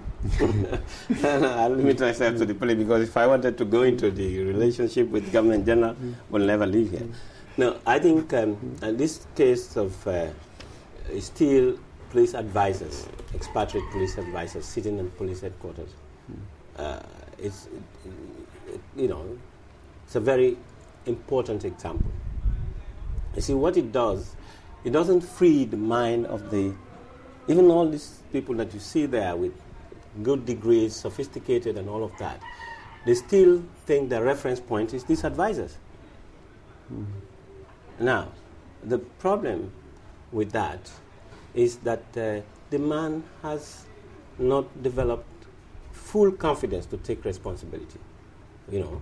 I'll limit myself to the police, because if I wanted to go into the relationship with government in general, mm. we'll never leave here. Mm. No, I think um, in this case of uh, still police advisors, expatriate police advisors sitting in police headquarters, mm. uh, it's, it, you know, it's a very important example. You see, what it does, it doesn't free the mind of the, even all these people that you see there with good degrees, sophisticated and all of that, they still think the reference point is these advisors. Mm-hmm. Now, the problem with that is that uh, the man has not developed full confidence to take responsibility, you know,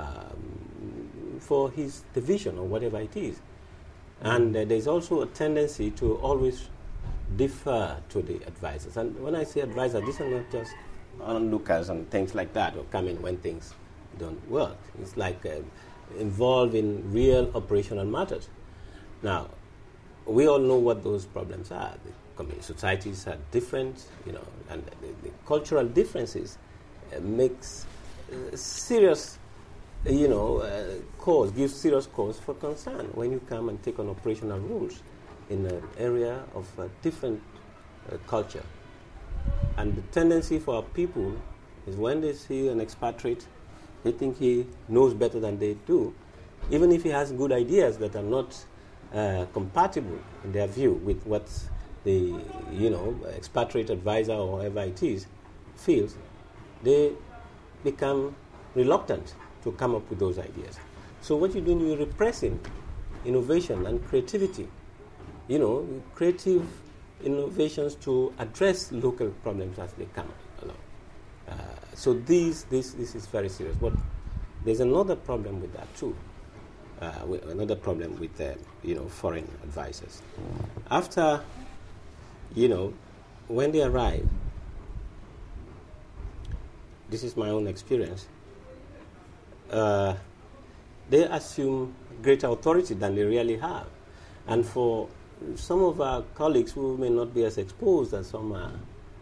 um, for his division or whatever it is. And uh, there's also a tendency to always defer to the advisors. And when I say advisors, these are not just onlookers and things like that, or come in when things don't work. It's like uh, involved in real operational matters. Now, we all know what those problems are. The community societies are different, you know, and the, the cultural differences uh, makes uh, serious you know, uh, cause, gives serious cause for concern when you come and take on operational roles in an area of a different uh, culture. And the tendency for our people is when they see an expatriate, they think he knows better than they do, even if he has good ideas that are not uh, compatible in their view with what the, you know, expatriate advisor or whoever it is feels, they become reluctant to come up with those ideas. So what you're doing, you're repressing innovation and creativity. You know, creative innovations to address local problems as they come along. Uh, so these, this, this is very serious. But there's another problem with that too. Uh, with another problem with uh, you know, foreign advisors. After, you know, when they arrive, this is my own experience, uh, they assume greater authority than they really have. And for some of our colleagues who may not be as exposed as some are,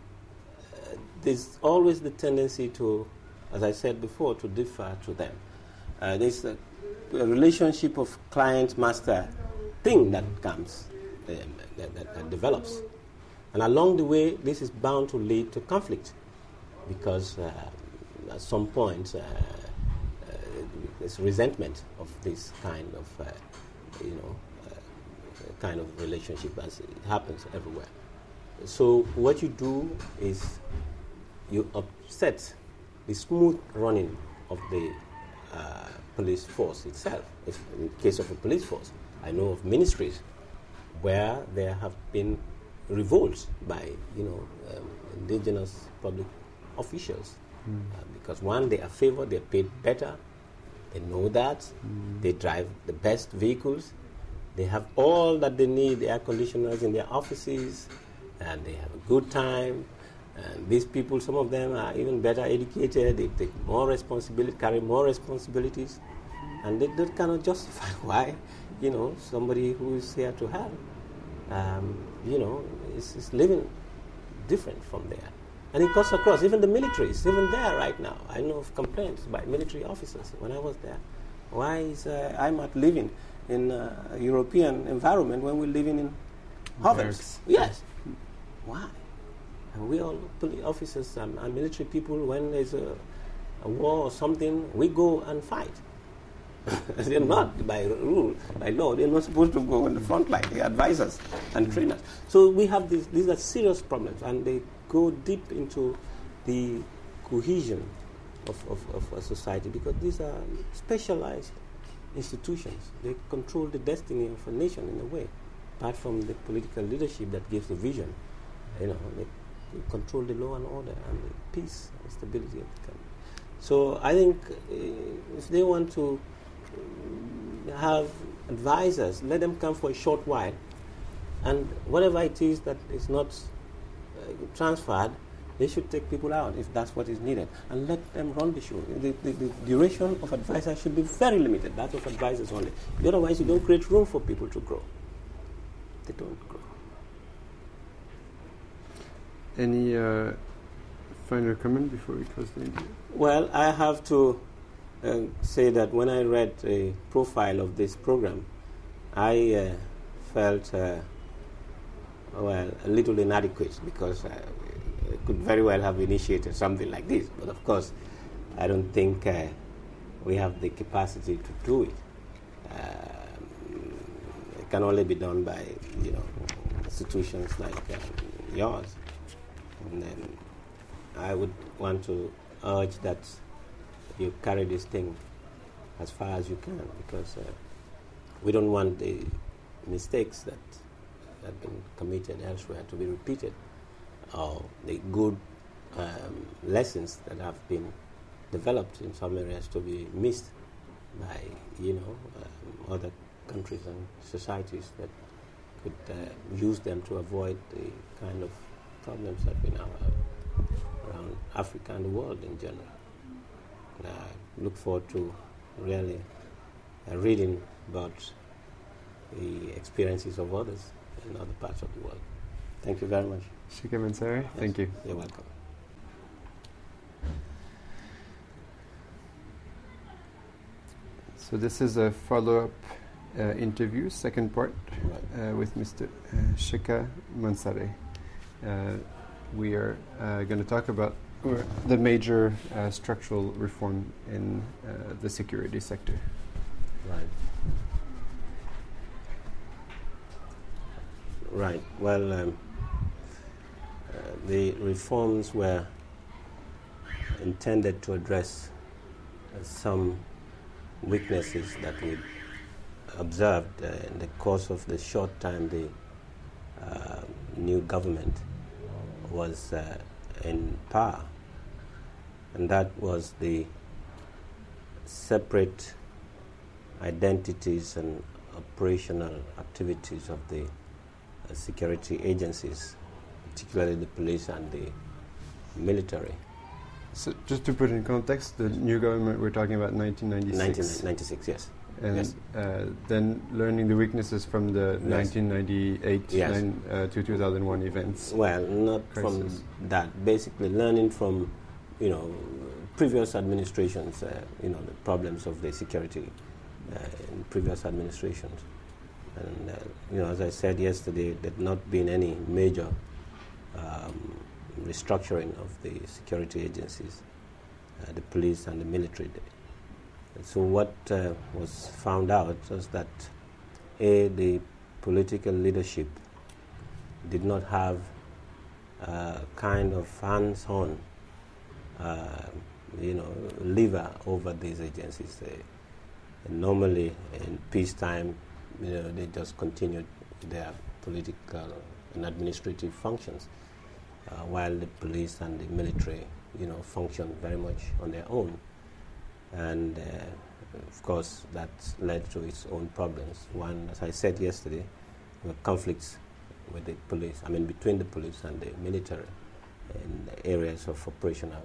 uh, there's always the tendency to, as I said before, to defer to them. Uh, there's a, a relationship of client-master thing that comes, uh, that, that, that develops. And along the way, this is bound to lead to conflict, because uh, at some point, uh, uh, there's resentment of this kind of, uh, you know, kind of relationship, as it happens everywhere. So what you do is you upset the smooth running of the uh, police force itself. If in the case of a police force, I know of ministries where there have been revolts by, you know, um, indigenous public officials mm. uh, because one, they are favored, they're paid better, they know that, mm. they drive the best vehicles. They have all that they need, the air conditioners in their offices, and they have a good time. And these people, some of them are even better educated, they take more responsibility, carry more responsibilities, and they, they cannot justify why, you know, somebody who is here to help, um, you know, is, is living different from there. And it cuts across, even the military is even there right now. I know of complaints by military officers when I was there. Why is uh, I M A T living in a European environment when we're living in hovels? Yes. Why? And we all, police officers and, and military people, when there's a, a war or something, we go and fight. They're not, by rule, by law, they're not supposed to go on the front line. They advise us and train us. So we have these, these are serious problems, and they go deep into the cohesion of, of, of a society, because these are specialized institutions. They control the destiny of a nation in a way, apart from the political leadership that gives the vision. You know, they, they control the law and order and the peace and stability of the country. So I think uh, if they want to have advisors, let them come for a short while, and whatever it is that is not uh, transferred, they should take people out if that's what is needed, and let them run the show. The, the, the duration of advisors should be very limited, that of advisors only. Otherwise, you don't create room for people to grow. They don't grow. Any uh, final comment before we close the interview? Well, I have to uh, say that when I read a profile of this program, I uh, felt, uh, well, a little inadequate, because uh, could very well have initiated something like this, but of course I don't think uh, we have the capacity to do it. Um, it can only be done by, you know, institutions like uh, yours. And then I would want to urge that you carry this thing as far as you can, because uh, we don't want the mistakes that have been committed elsewhere to be repeated, or the good um, lessons that have been developed in some areas to be missed by, you know, um, other countries and societies that could uh, use them to avoid the kind of problems that we now have around Africa and the world in general. And I look forward to really uh, reading about the experiences of others in other parts of the world. Thank you very much. Sheikh Mansari, yes. Thank you. You're welcome. So this is a follow-up uh, interview, second part, right. uh, with Mister Uh, Sheikh Mansari. Uh, we are uh, going to talk about the major uh, structural reform in uh, the security sector. Right. Right. Well, um, the reforms were intended to address uh, some weaknesses that we observed uh, in the course of the short time the uh, new government was uh, in power. And that was the separate identities and operational activities of the uh, security agencies, particularly the police and the military. So just to put in context, the new government we're talking about nineteen ninety-six. nineteen ninety-six, yes. And yes. uh, then learning the weaknesses from the yes. nineteen ninety-eight yes. nine, uh, to two thousand one events. Well, not crisis. From that. Basically, learning from, you know, previous administrations, uh, you know, the problems of the security uh, in previous administrations. And, uh, you know, as I said yesterday, there had not been any major um, restructuring of the security agencies, uh, the police and the military. So what uh, was found out was that A, the political leadership did not have uh, kind of hands-on, uh, you know, lever over these agencies. They, normally in peacetime, you know, they just continued their political and administrative functions, uh, while the police and the military, you know, functioned very much on their own. And uh, of course, that led to its own problems. One, as I said yesterday, were conflicts with the police, I mean, between the police and the military in areas of operational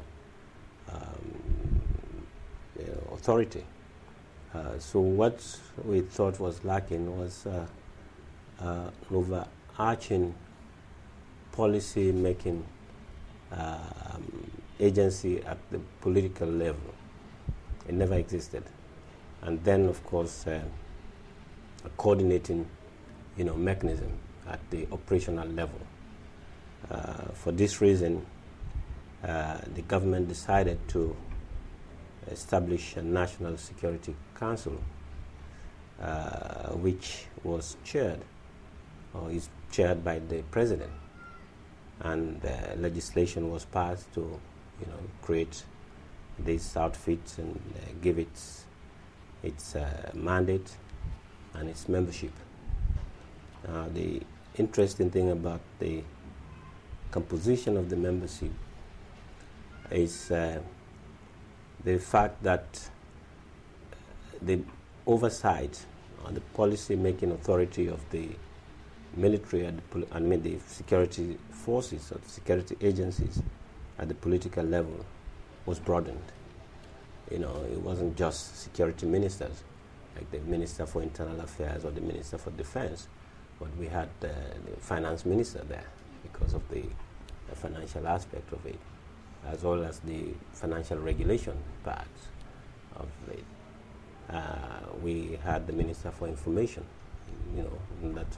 um, you know, authority. Uh, so what we thought was lacking was uh, uh, an overarching policy-making uh, um, agency at the political level. It never existed. And then, of course, uh, a coordinating, you know, mechanism at the operational level. Uh, for this reason, uh, the government decided to establish a National Security Council, uh, which was chaired, or is chaired by the president. And uh, legislation was passed to, you know, create this outfit and uh, give it its uh, mandate and its membership. Uh, the interesting thing about the composition of the membership is uh, the fact that the oversight or the policy-making authority of the military and the poli- I mean the security forces or the security agencies at the political level was broadened. You know, it wasn't just security ministers, like the Minister for Internal Affairs or the Minister for Defense, but we had uh, the finance minister there because of the, the financial aspect of it, as well as the financial regulation part of it. Uh, we had the Minister for Information, you know, in that to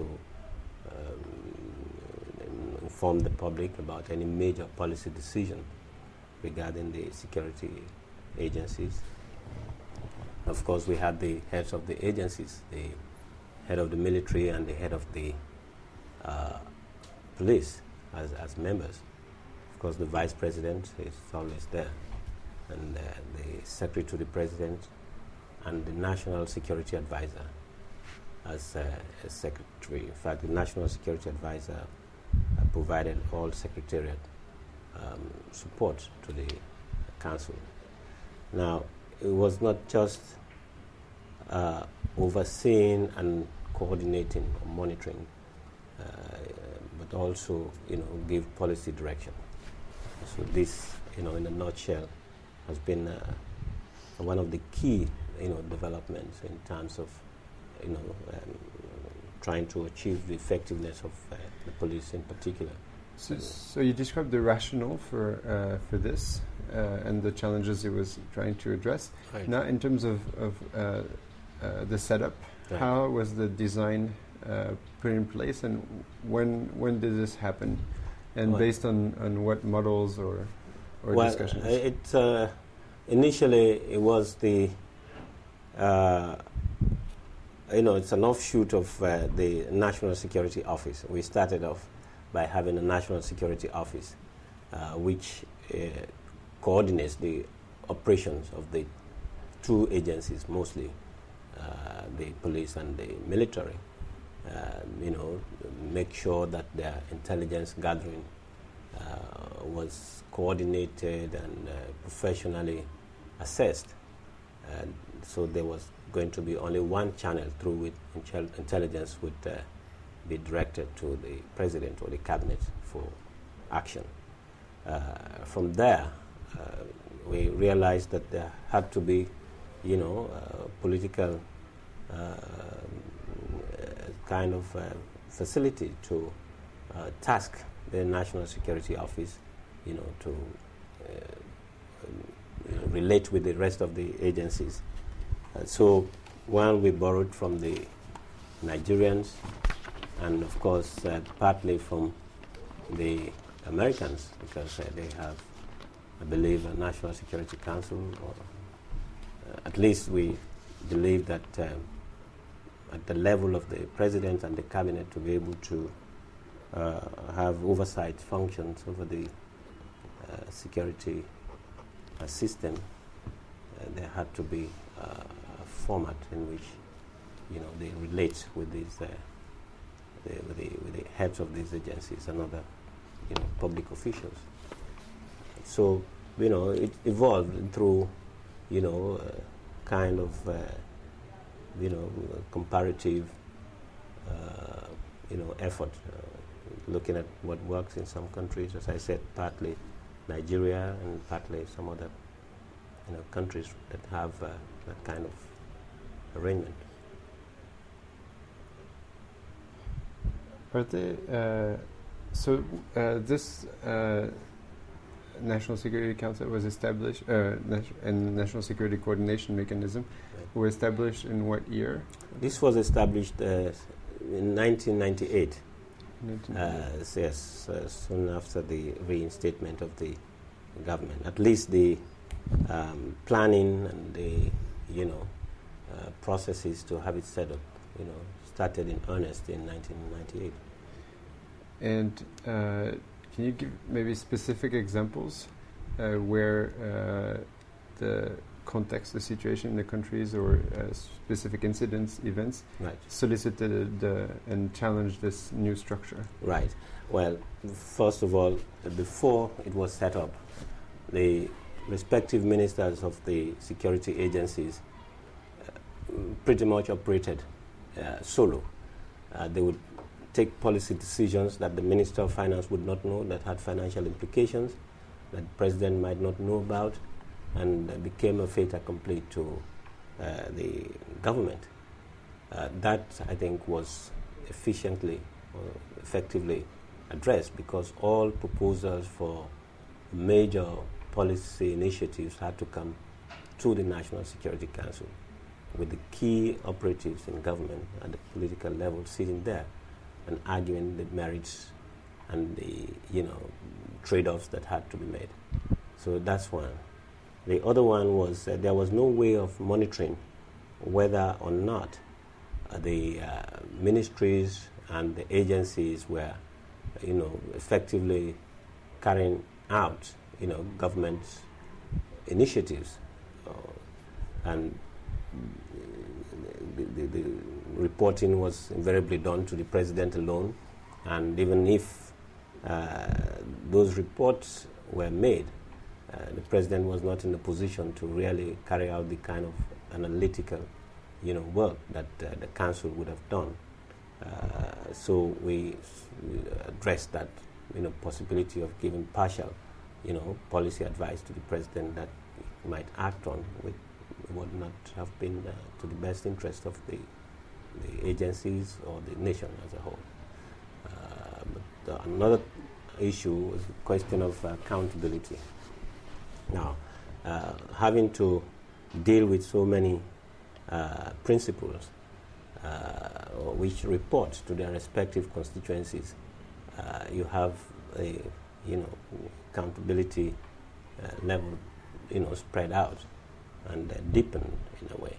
um, inform the public about any major policy decision regarding the security agencies. Of course, we had the heads of the agencies, the head of the military and the head of the uh, police as, as members. Of course, the vice president is always there, and uh, the secretary to the president, and the national security advisor as uh, a secretary. In fact, the national security advisor uh, provided all secretariat um, support to the council. Now, it was not just uh, overseeing and coordinating or monitoring, uh, but also, you know, give policy direction. So this, you know, in a nutshell, has been uh, one of the key, you know, developments in terms of, you know, um, trying to achieve the effectiveness of uh, the police in particular. So, so you described the rationale for uh, for this uh, and the challenges it was trying to address. Right. Now, in terms of, of uh, uh, the setup, right. How was the design uh, put in place, and when when did this happen, and well, based on, on what models or or well, discussions? Uh, it uh, initially it was the uh, you know it's an offshoot of uh, the National Security Office. We started off by having a National Security Office uh, which uh, coordinates the operations of the two agencies, mostly uh, the police and the military. Uh, you know, make sure that their intelligence gathering uh, was coordinated and uh, professionally assessed. Uh, so there was going to be only one channel through which intel- intelligence would uh, be directed to the president or the cabinet for action. Uh, from there, uh, we realized that there had to be, you know, uh, political uh, kind of uh, facility to uh, task the National Security Office, you know, to uh, you know, relate with the rest of the agencies. Uh, so, one we borrowed from the Nigerians, and of course, uh, partly from the Americans, because uh, they have, I believe, a National Security Council, or uh, at least we believe that. Um, at the level of the president and the cabinet, to be able to uh, have oversight functions over the uh, security uh, system, uh, there had to be uh, a format in which, you know, they relate with these, uh, the, with, the, with the heads of these agencies and other, you know, public officials. So, you know, it evolved through, you know, uh, kind of. Uh, you know, uh, comparative, uh, you know, effort, uh, looking at what works in some countries, as I said, partly Nigeria and partly some other, you know, countries that have uh, that kind of arrangement. Are they, uh, so uh, this uh, National Security Council was established, uh, nat- and National Security Coordination Mechanism were established in what year? This was established uh, in nineteen ninety-eight. nineteen Uh, yes, uh, soon after the reinstatement of the government. At least the um, planning and the, you know, uh, processes to have it set up, you know, started in earnest in nineteen ninety-eight. And uh, can you give maybe specific examples uh, where uh, the context, the situation in the countries, or uh, specific incidents, events, Right. solicited uh, and challenged this new structure? Right. Well, first of all, before it was set up, the respective ministers of the security agencies uh, pretty much operated uh, solo. Uh, they would take policy decisions that the Minister of Finance would not know, that had financial implications, that the President might not know about, and uh, became a fait accompli to uh, the government. Uh, that, I think, was efficiently or effectively addressed, because all proposals for major policy initiatives had to come to the National Security Council, with the key operatives in government at the political level sitting there and arguing the merits and the, you know, trade-offs that had to be made. So that's one. The other one was uh, there was no way of monitoring whether or not uh, the uh, ministries and the agencies were, you know, effectively carrying out, you know, government initiatives, uh, and the, the, the reporting was invariably done to the president alone, and even if uh, those reports were made, uh, the president was not in a position to really carry out the kind of analytical, you know, work that uh, the council would have done. Uh, so we, we addressed that, you know, possibility of giving partial, you know, policy advice to the president that he might act on, which would not have been uh, to the best interest of the, the agencies or the nation as a whole. Uh, but uh, another issue was the question of uh, accountability. Now, uh, having to deal with so many uh, principals uh, which report to their respective constituencies, uh, you have a, you know, accountability uh, level, you know, spread out and uh, deepened in a way.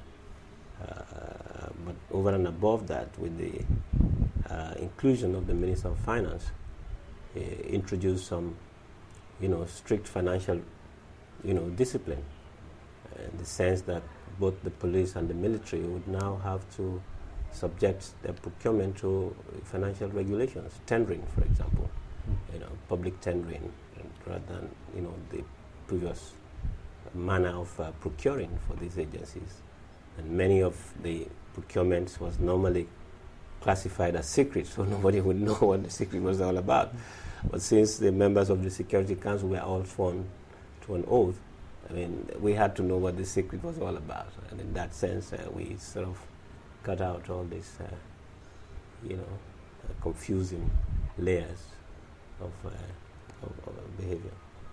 Uh, but over and above that, with the uh, inclusion of the Minister of Finance, uh, introduced some you know, strict financial, you know, discipline, in the sense that both the police and the military would now have to subject their procurement to financial regulations, tendering, for example, mm. you know, public tendering, rather than, you know, the previous manner of uh, procuring for these agencies. And many of the procurements was normally classified as secret, so nobody would know what the secret was all about. Mm. But since the members of the Security Council were all sworn to an oath, I mean, we had to know what the secret was all about. And in that sense, uh, we sort of cut out all these, uh, you know, uh, confusing layers of, uh, of, of behavior.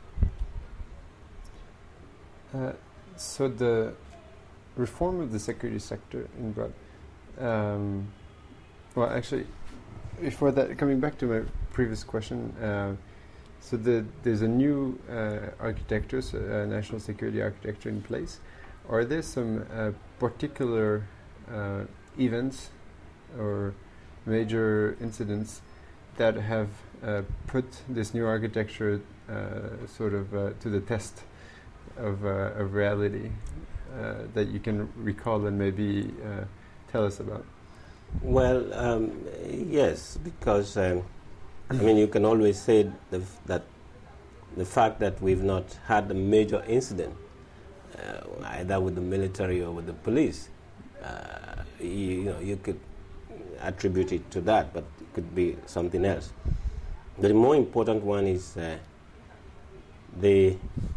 Uh, so the reform of the security sector in broad, um, well, actually, before that, coming back to my previous question, uh, so the, there's a new uh, architecture, so, uh, national security architecture in place. Are there some uh, particular uh, events or major incidents that have uh, put this new architecture uh, sort of uh, to the test of, uh, of reality uh, that you can recall and maybe uh, tell us about? Well, um, yes, because um, I mean, you can always say the f- that the fact that we've not had a major incident, uh, either with the military or with the police, uh, you, you know, you could attribute it to that, but it could be something else. The more important one is uh, the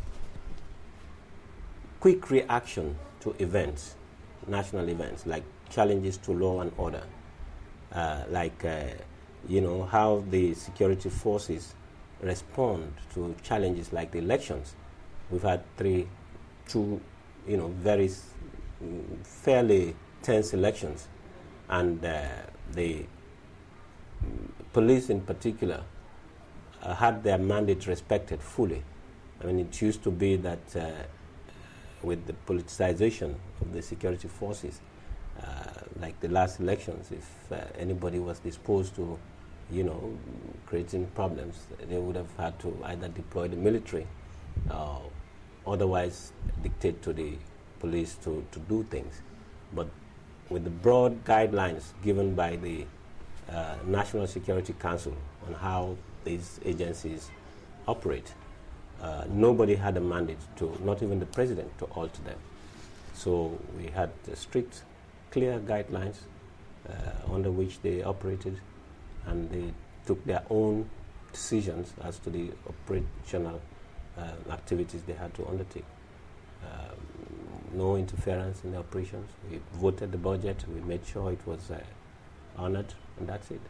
quick reaction to events, national events, like challenges to law and order, uh, like uh, you know, how the security forces respond to challenges like the elections. We've had three, two, you know, very s- fairly tense elections, and uh, the mm, police in particular uh, had their mandate respected fully. I mean, it used to be that uh, with the politicization of the security forces, uh, like the last elections, if uh, anybody was disposed to, you know, creating problems, they would have had to either deploy the military or otherwise dictate to the police to, to do things. But with the broad guidelines given by the uh, National Security Council on how these agencies operate, uh, nobody had a mandate to, not even the president, to alter them. So we had uh, strict, clear guidelines uh, under which they operated, and they took their own decisions as to the operational uh, activities they had to undertake. Um, no interference in the operations. We voted the budget, we made sure it was uh, honored, and that's it.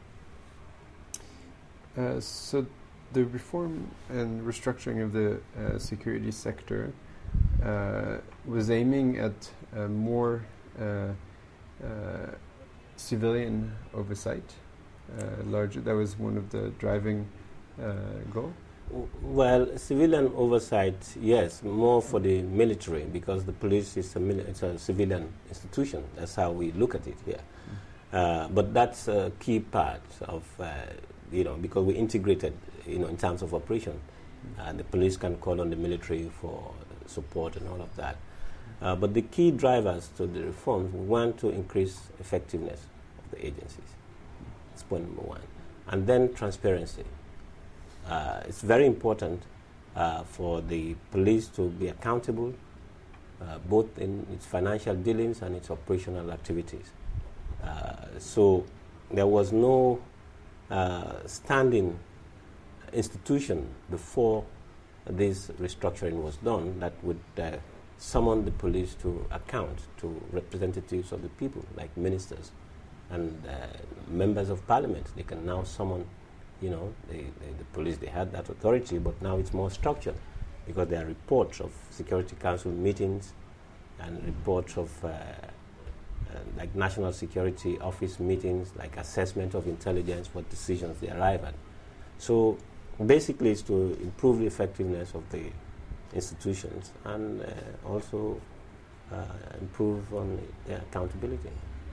Uh, so the reform and restructuring of the uh, security sector uh, was aiming at uh, more uh, uh, civilian oversight. Uh, larger, that was one of the driving uh, goal. W- Well, civilian oversight, yes, more for the military, because the police is a, mili- it's a civilian institution. That's how we look at it here. Mm. Uh, but that's a key part of, uh, you know, because we integrated, you know, in terms of operation. Mm. Uh, the police can call on the military for support and all of that. Uh, but the key drivers to the reforms, we want to increase effectiveness of the agencies. That's point number one. And then transparency. Uh, it's very important uh, for the police to be accountable, uh, both in its financial dealings and its operational activities. Uh, so there was no uh, standing institution before this restructuring was done that would uh, summon the police to account to representatives of the people, like ministers and uh, members of parliament. They can now summon, you know, the, the, the police. They had that authority, but now it's more structured because there are reports of Security Council meetings and reports of uh, uh, like National Security Office meetings, like assessment of intelligence, what decisions they arrive at. So basically it's to improve the effectiveness of the institutions and uh, also uh, improve on their accountability.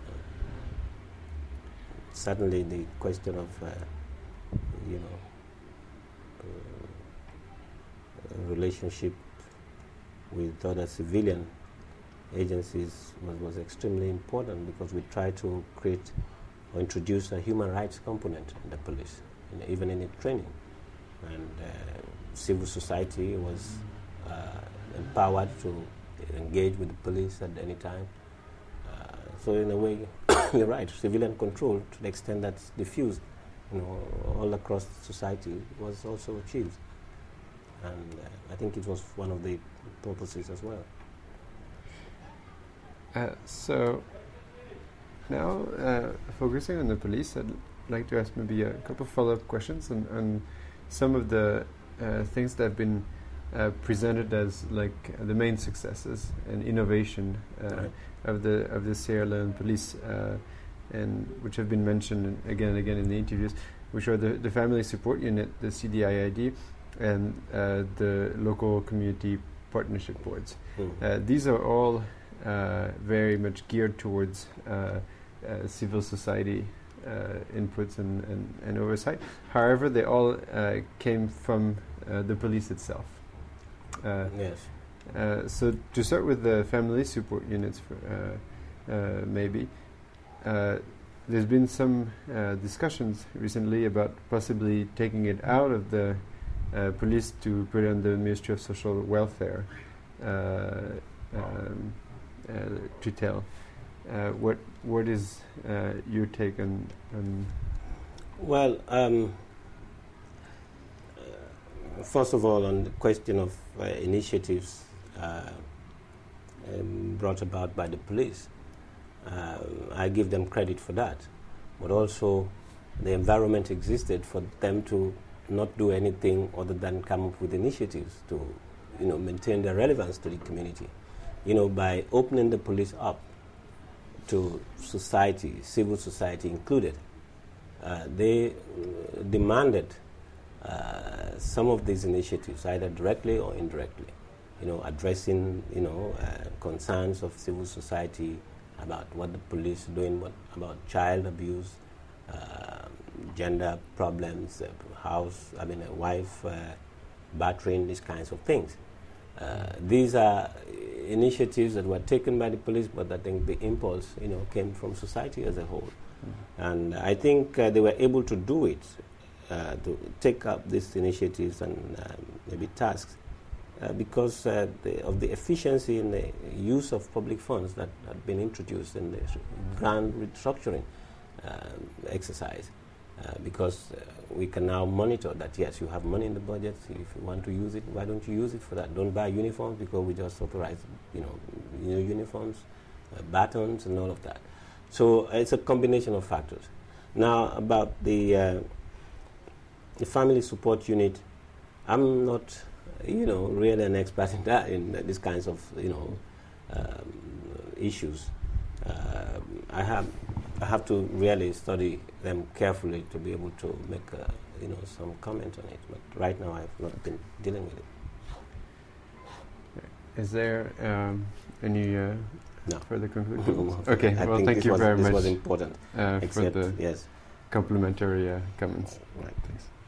Certainly the question of, uh, you know, uh, relationship with other civilian agencies was, was extremely important, because we try to create or introduce a human rights component in the police, in, even in its training. And uh, civil society was uh, empowered to engage with the police at any time. Uh, so in a way, you're right, civilian control, to the extent that's diffused, you know, all across society, was also achieved. And uh, I think it was one of the purposes as well. Uh, so now, uh, focusing on the police, I'd like to ask maybe a couple of follow-up questions on, on some of the uh, things that have been uh, presented as like uh, the main successes and innovation uh, right. of the of the Sierra Leone police, uh, and which have been mentioned again and again in the interviews, which are the, the family support unit, the C D I I D, and uh, the local community partnership boards. Mm. Uh, these are all uh, very much geared towards uh, uh, civil society uh, inputs and, and, and oversight. However, they all uh, came from uh, the police itself. Uh, yes. Uh, so to start with the family support units, for, uh, uh, maybe, uh, there's been some uh, discussions recently about possibly taking it out of the uh, police to put it on the Ministry of Social Welfare uh, um, uh, to tell. Uh, what what is uh, your take on? on well, um, uh, first of all, on the question of uh, initiatives uh, um, brought about by the police, uh, I give them credit for that. But also, the environment existed for them to not do anything other than come up with initiatives to, you know, maintain their relevance to the community. You know, by opening the police up to society, civil society included, uh, they uh, demanded uh, some of these initiatives, either directly or indirectly. You know, addressing, you know, uh, concerns of civil society about what the police are doing, what about child abuse, uh, gender problems, uh, house, I mean, a wife uh, battering, these kinds of things. Uh, these are initiatives that were taken by the police, but I think the impulse, you know, came from society as a whole. Mm-hmm. And I think uh, they were able to do it, uh, to take up these initiatives and um, maybe tasks, uh, because uh, the, of the efficiency in the use of public funds that had been introduced in the grand restructuring um, exercise. Uh, because uh, we can now monitor that, yes, you have money in the budget. If you want to use it, why don't you use it for that? Don't buy uniforms, because we just authorize, you know, new uniforms, uh, batons, and all of that. So uh, it's a combination of factors. Now, about the uh, the family support unit, I'm not, you know, really an expert in that, in uh, these kinds of, you know, um, issues. Uh, I have I have to really study them carefully to be able to make uh, you know, some comment on it. But right now, I've not been dealing with it. Is there um, any uh, no. further conclusions? Okay. I well, think thank this you was, very this much. was important. Uh, Except, for the yes. complimentary uh, comments. Right. Thanks.